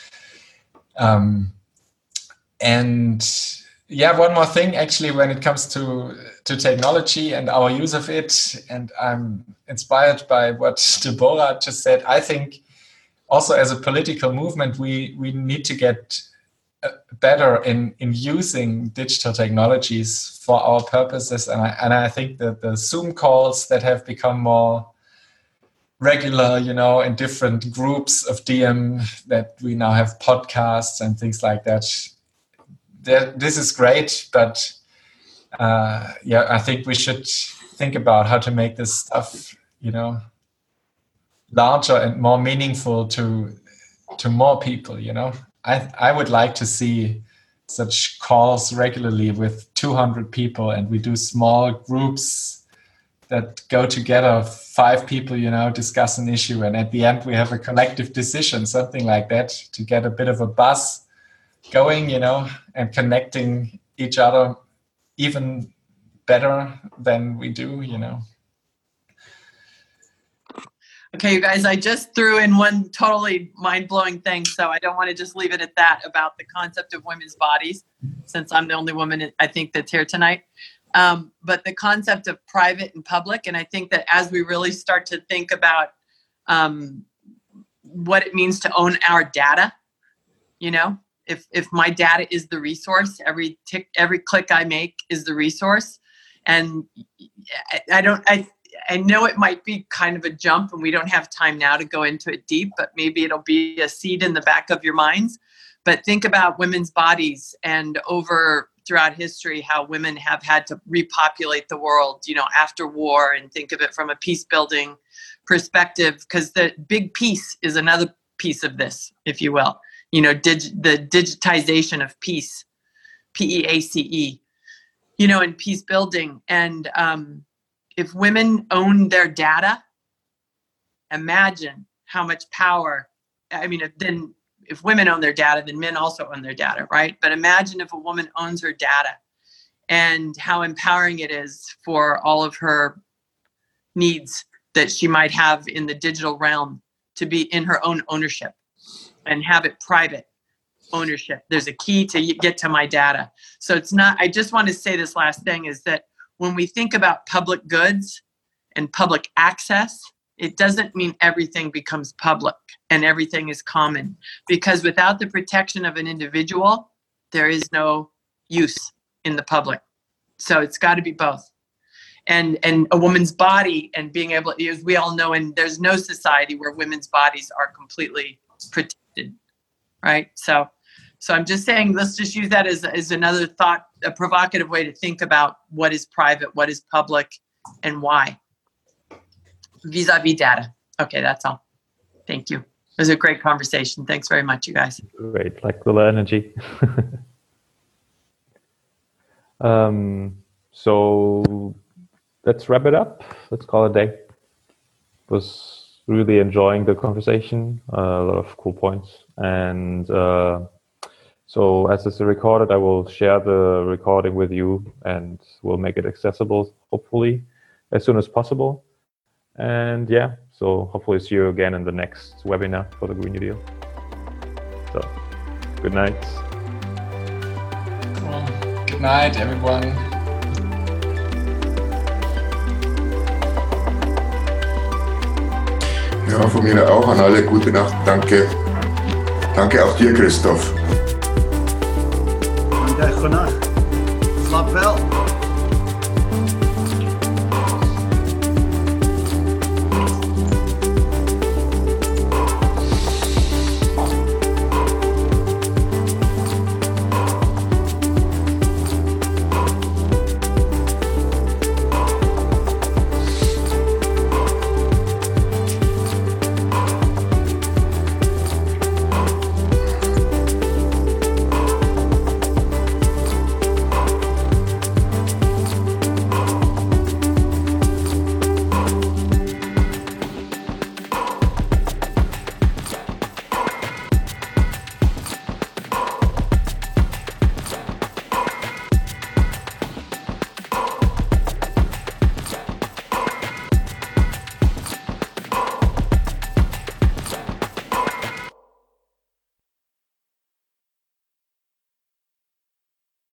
One more thing, actually, when it comes to technology and our use of it, and I'm inspired by what Deborah just said. I think also as a political movement, we need to get better in using digital technologies for our purposes. And I think that the Zoom calls that have become more regular, in different groups of DM, that we now have podcasts and things like that. This is great, but I think we should think about how to make this stuff, larger and more meaningful to more people. I would like to see such calls regularly with 200 people, and we do small groups that go together, 5 people, discuss an issue, and at the end we have a collective decision, something like that, to get a bit of a buzz going, and connecting each other even better than we do, Okay, you guys, I just threw in one totally mind-blowing thing, so I don't want to just leave it at that about the concept of women's bodies, since I'm the only woman, I think, that's here tonight. But the concept of private and public, and I think that as we really start to think about what it means to own our data, if my data is the resource, every click I make is the resource, and I know it might be kind of a jump, and we don't have time now to go into it deep, but maybe it'll be a seed in the back of your minds. But think about women's bodies, and throughout history, how women have had to repopulate the world, after war, and think of it from a peace building perspective, because the big peace is another piece of this, if you will, the digitization of peace, PEACE, and peace building. And if women own their data, imagine how much power, if women own their data, then men also own their data, right? But imagine if a woman owns her data, and how empowering it is for all of her needs that she might have in the digital realm to be in her own ownership and have it private ownership. There's a key to get to my data. So I just want to say this last thing is that when we think about public goods and public access, it doesn't mean everything becomes public and everything is common, because without the protection of an individual, there is no use in the public. So it's got to be both. And a woman's body, and being able, as we all know, and there's no society where women's bodies are completely protected, right? So I'm just saying, let's just use that as another thought, a provocative way to think about what is private, what is public, and why. Vis-a-vis data. Okay, that's all. Thank you. It was a great conversation. Thanks very much, you guys. Great, like the energy. So let's wrap it up. Let's call it a day. Was really enjoying the conversation. A lot of cool points. And so as it's recorded, I will share the recording with you, and we'll make it accessible, hopefully, as soon as possible. And so hopefully see you again in the next webinar for the Green New Deal. So, good night. Cool. Good night, everyone. Ja, von mir auch an alle gute Nacht. Danke. Danke auch dir, Christoph. Goedendag, goedendag. Slaap wel.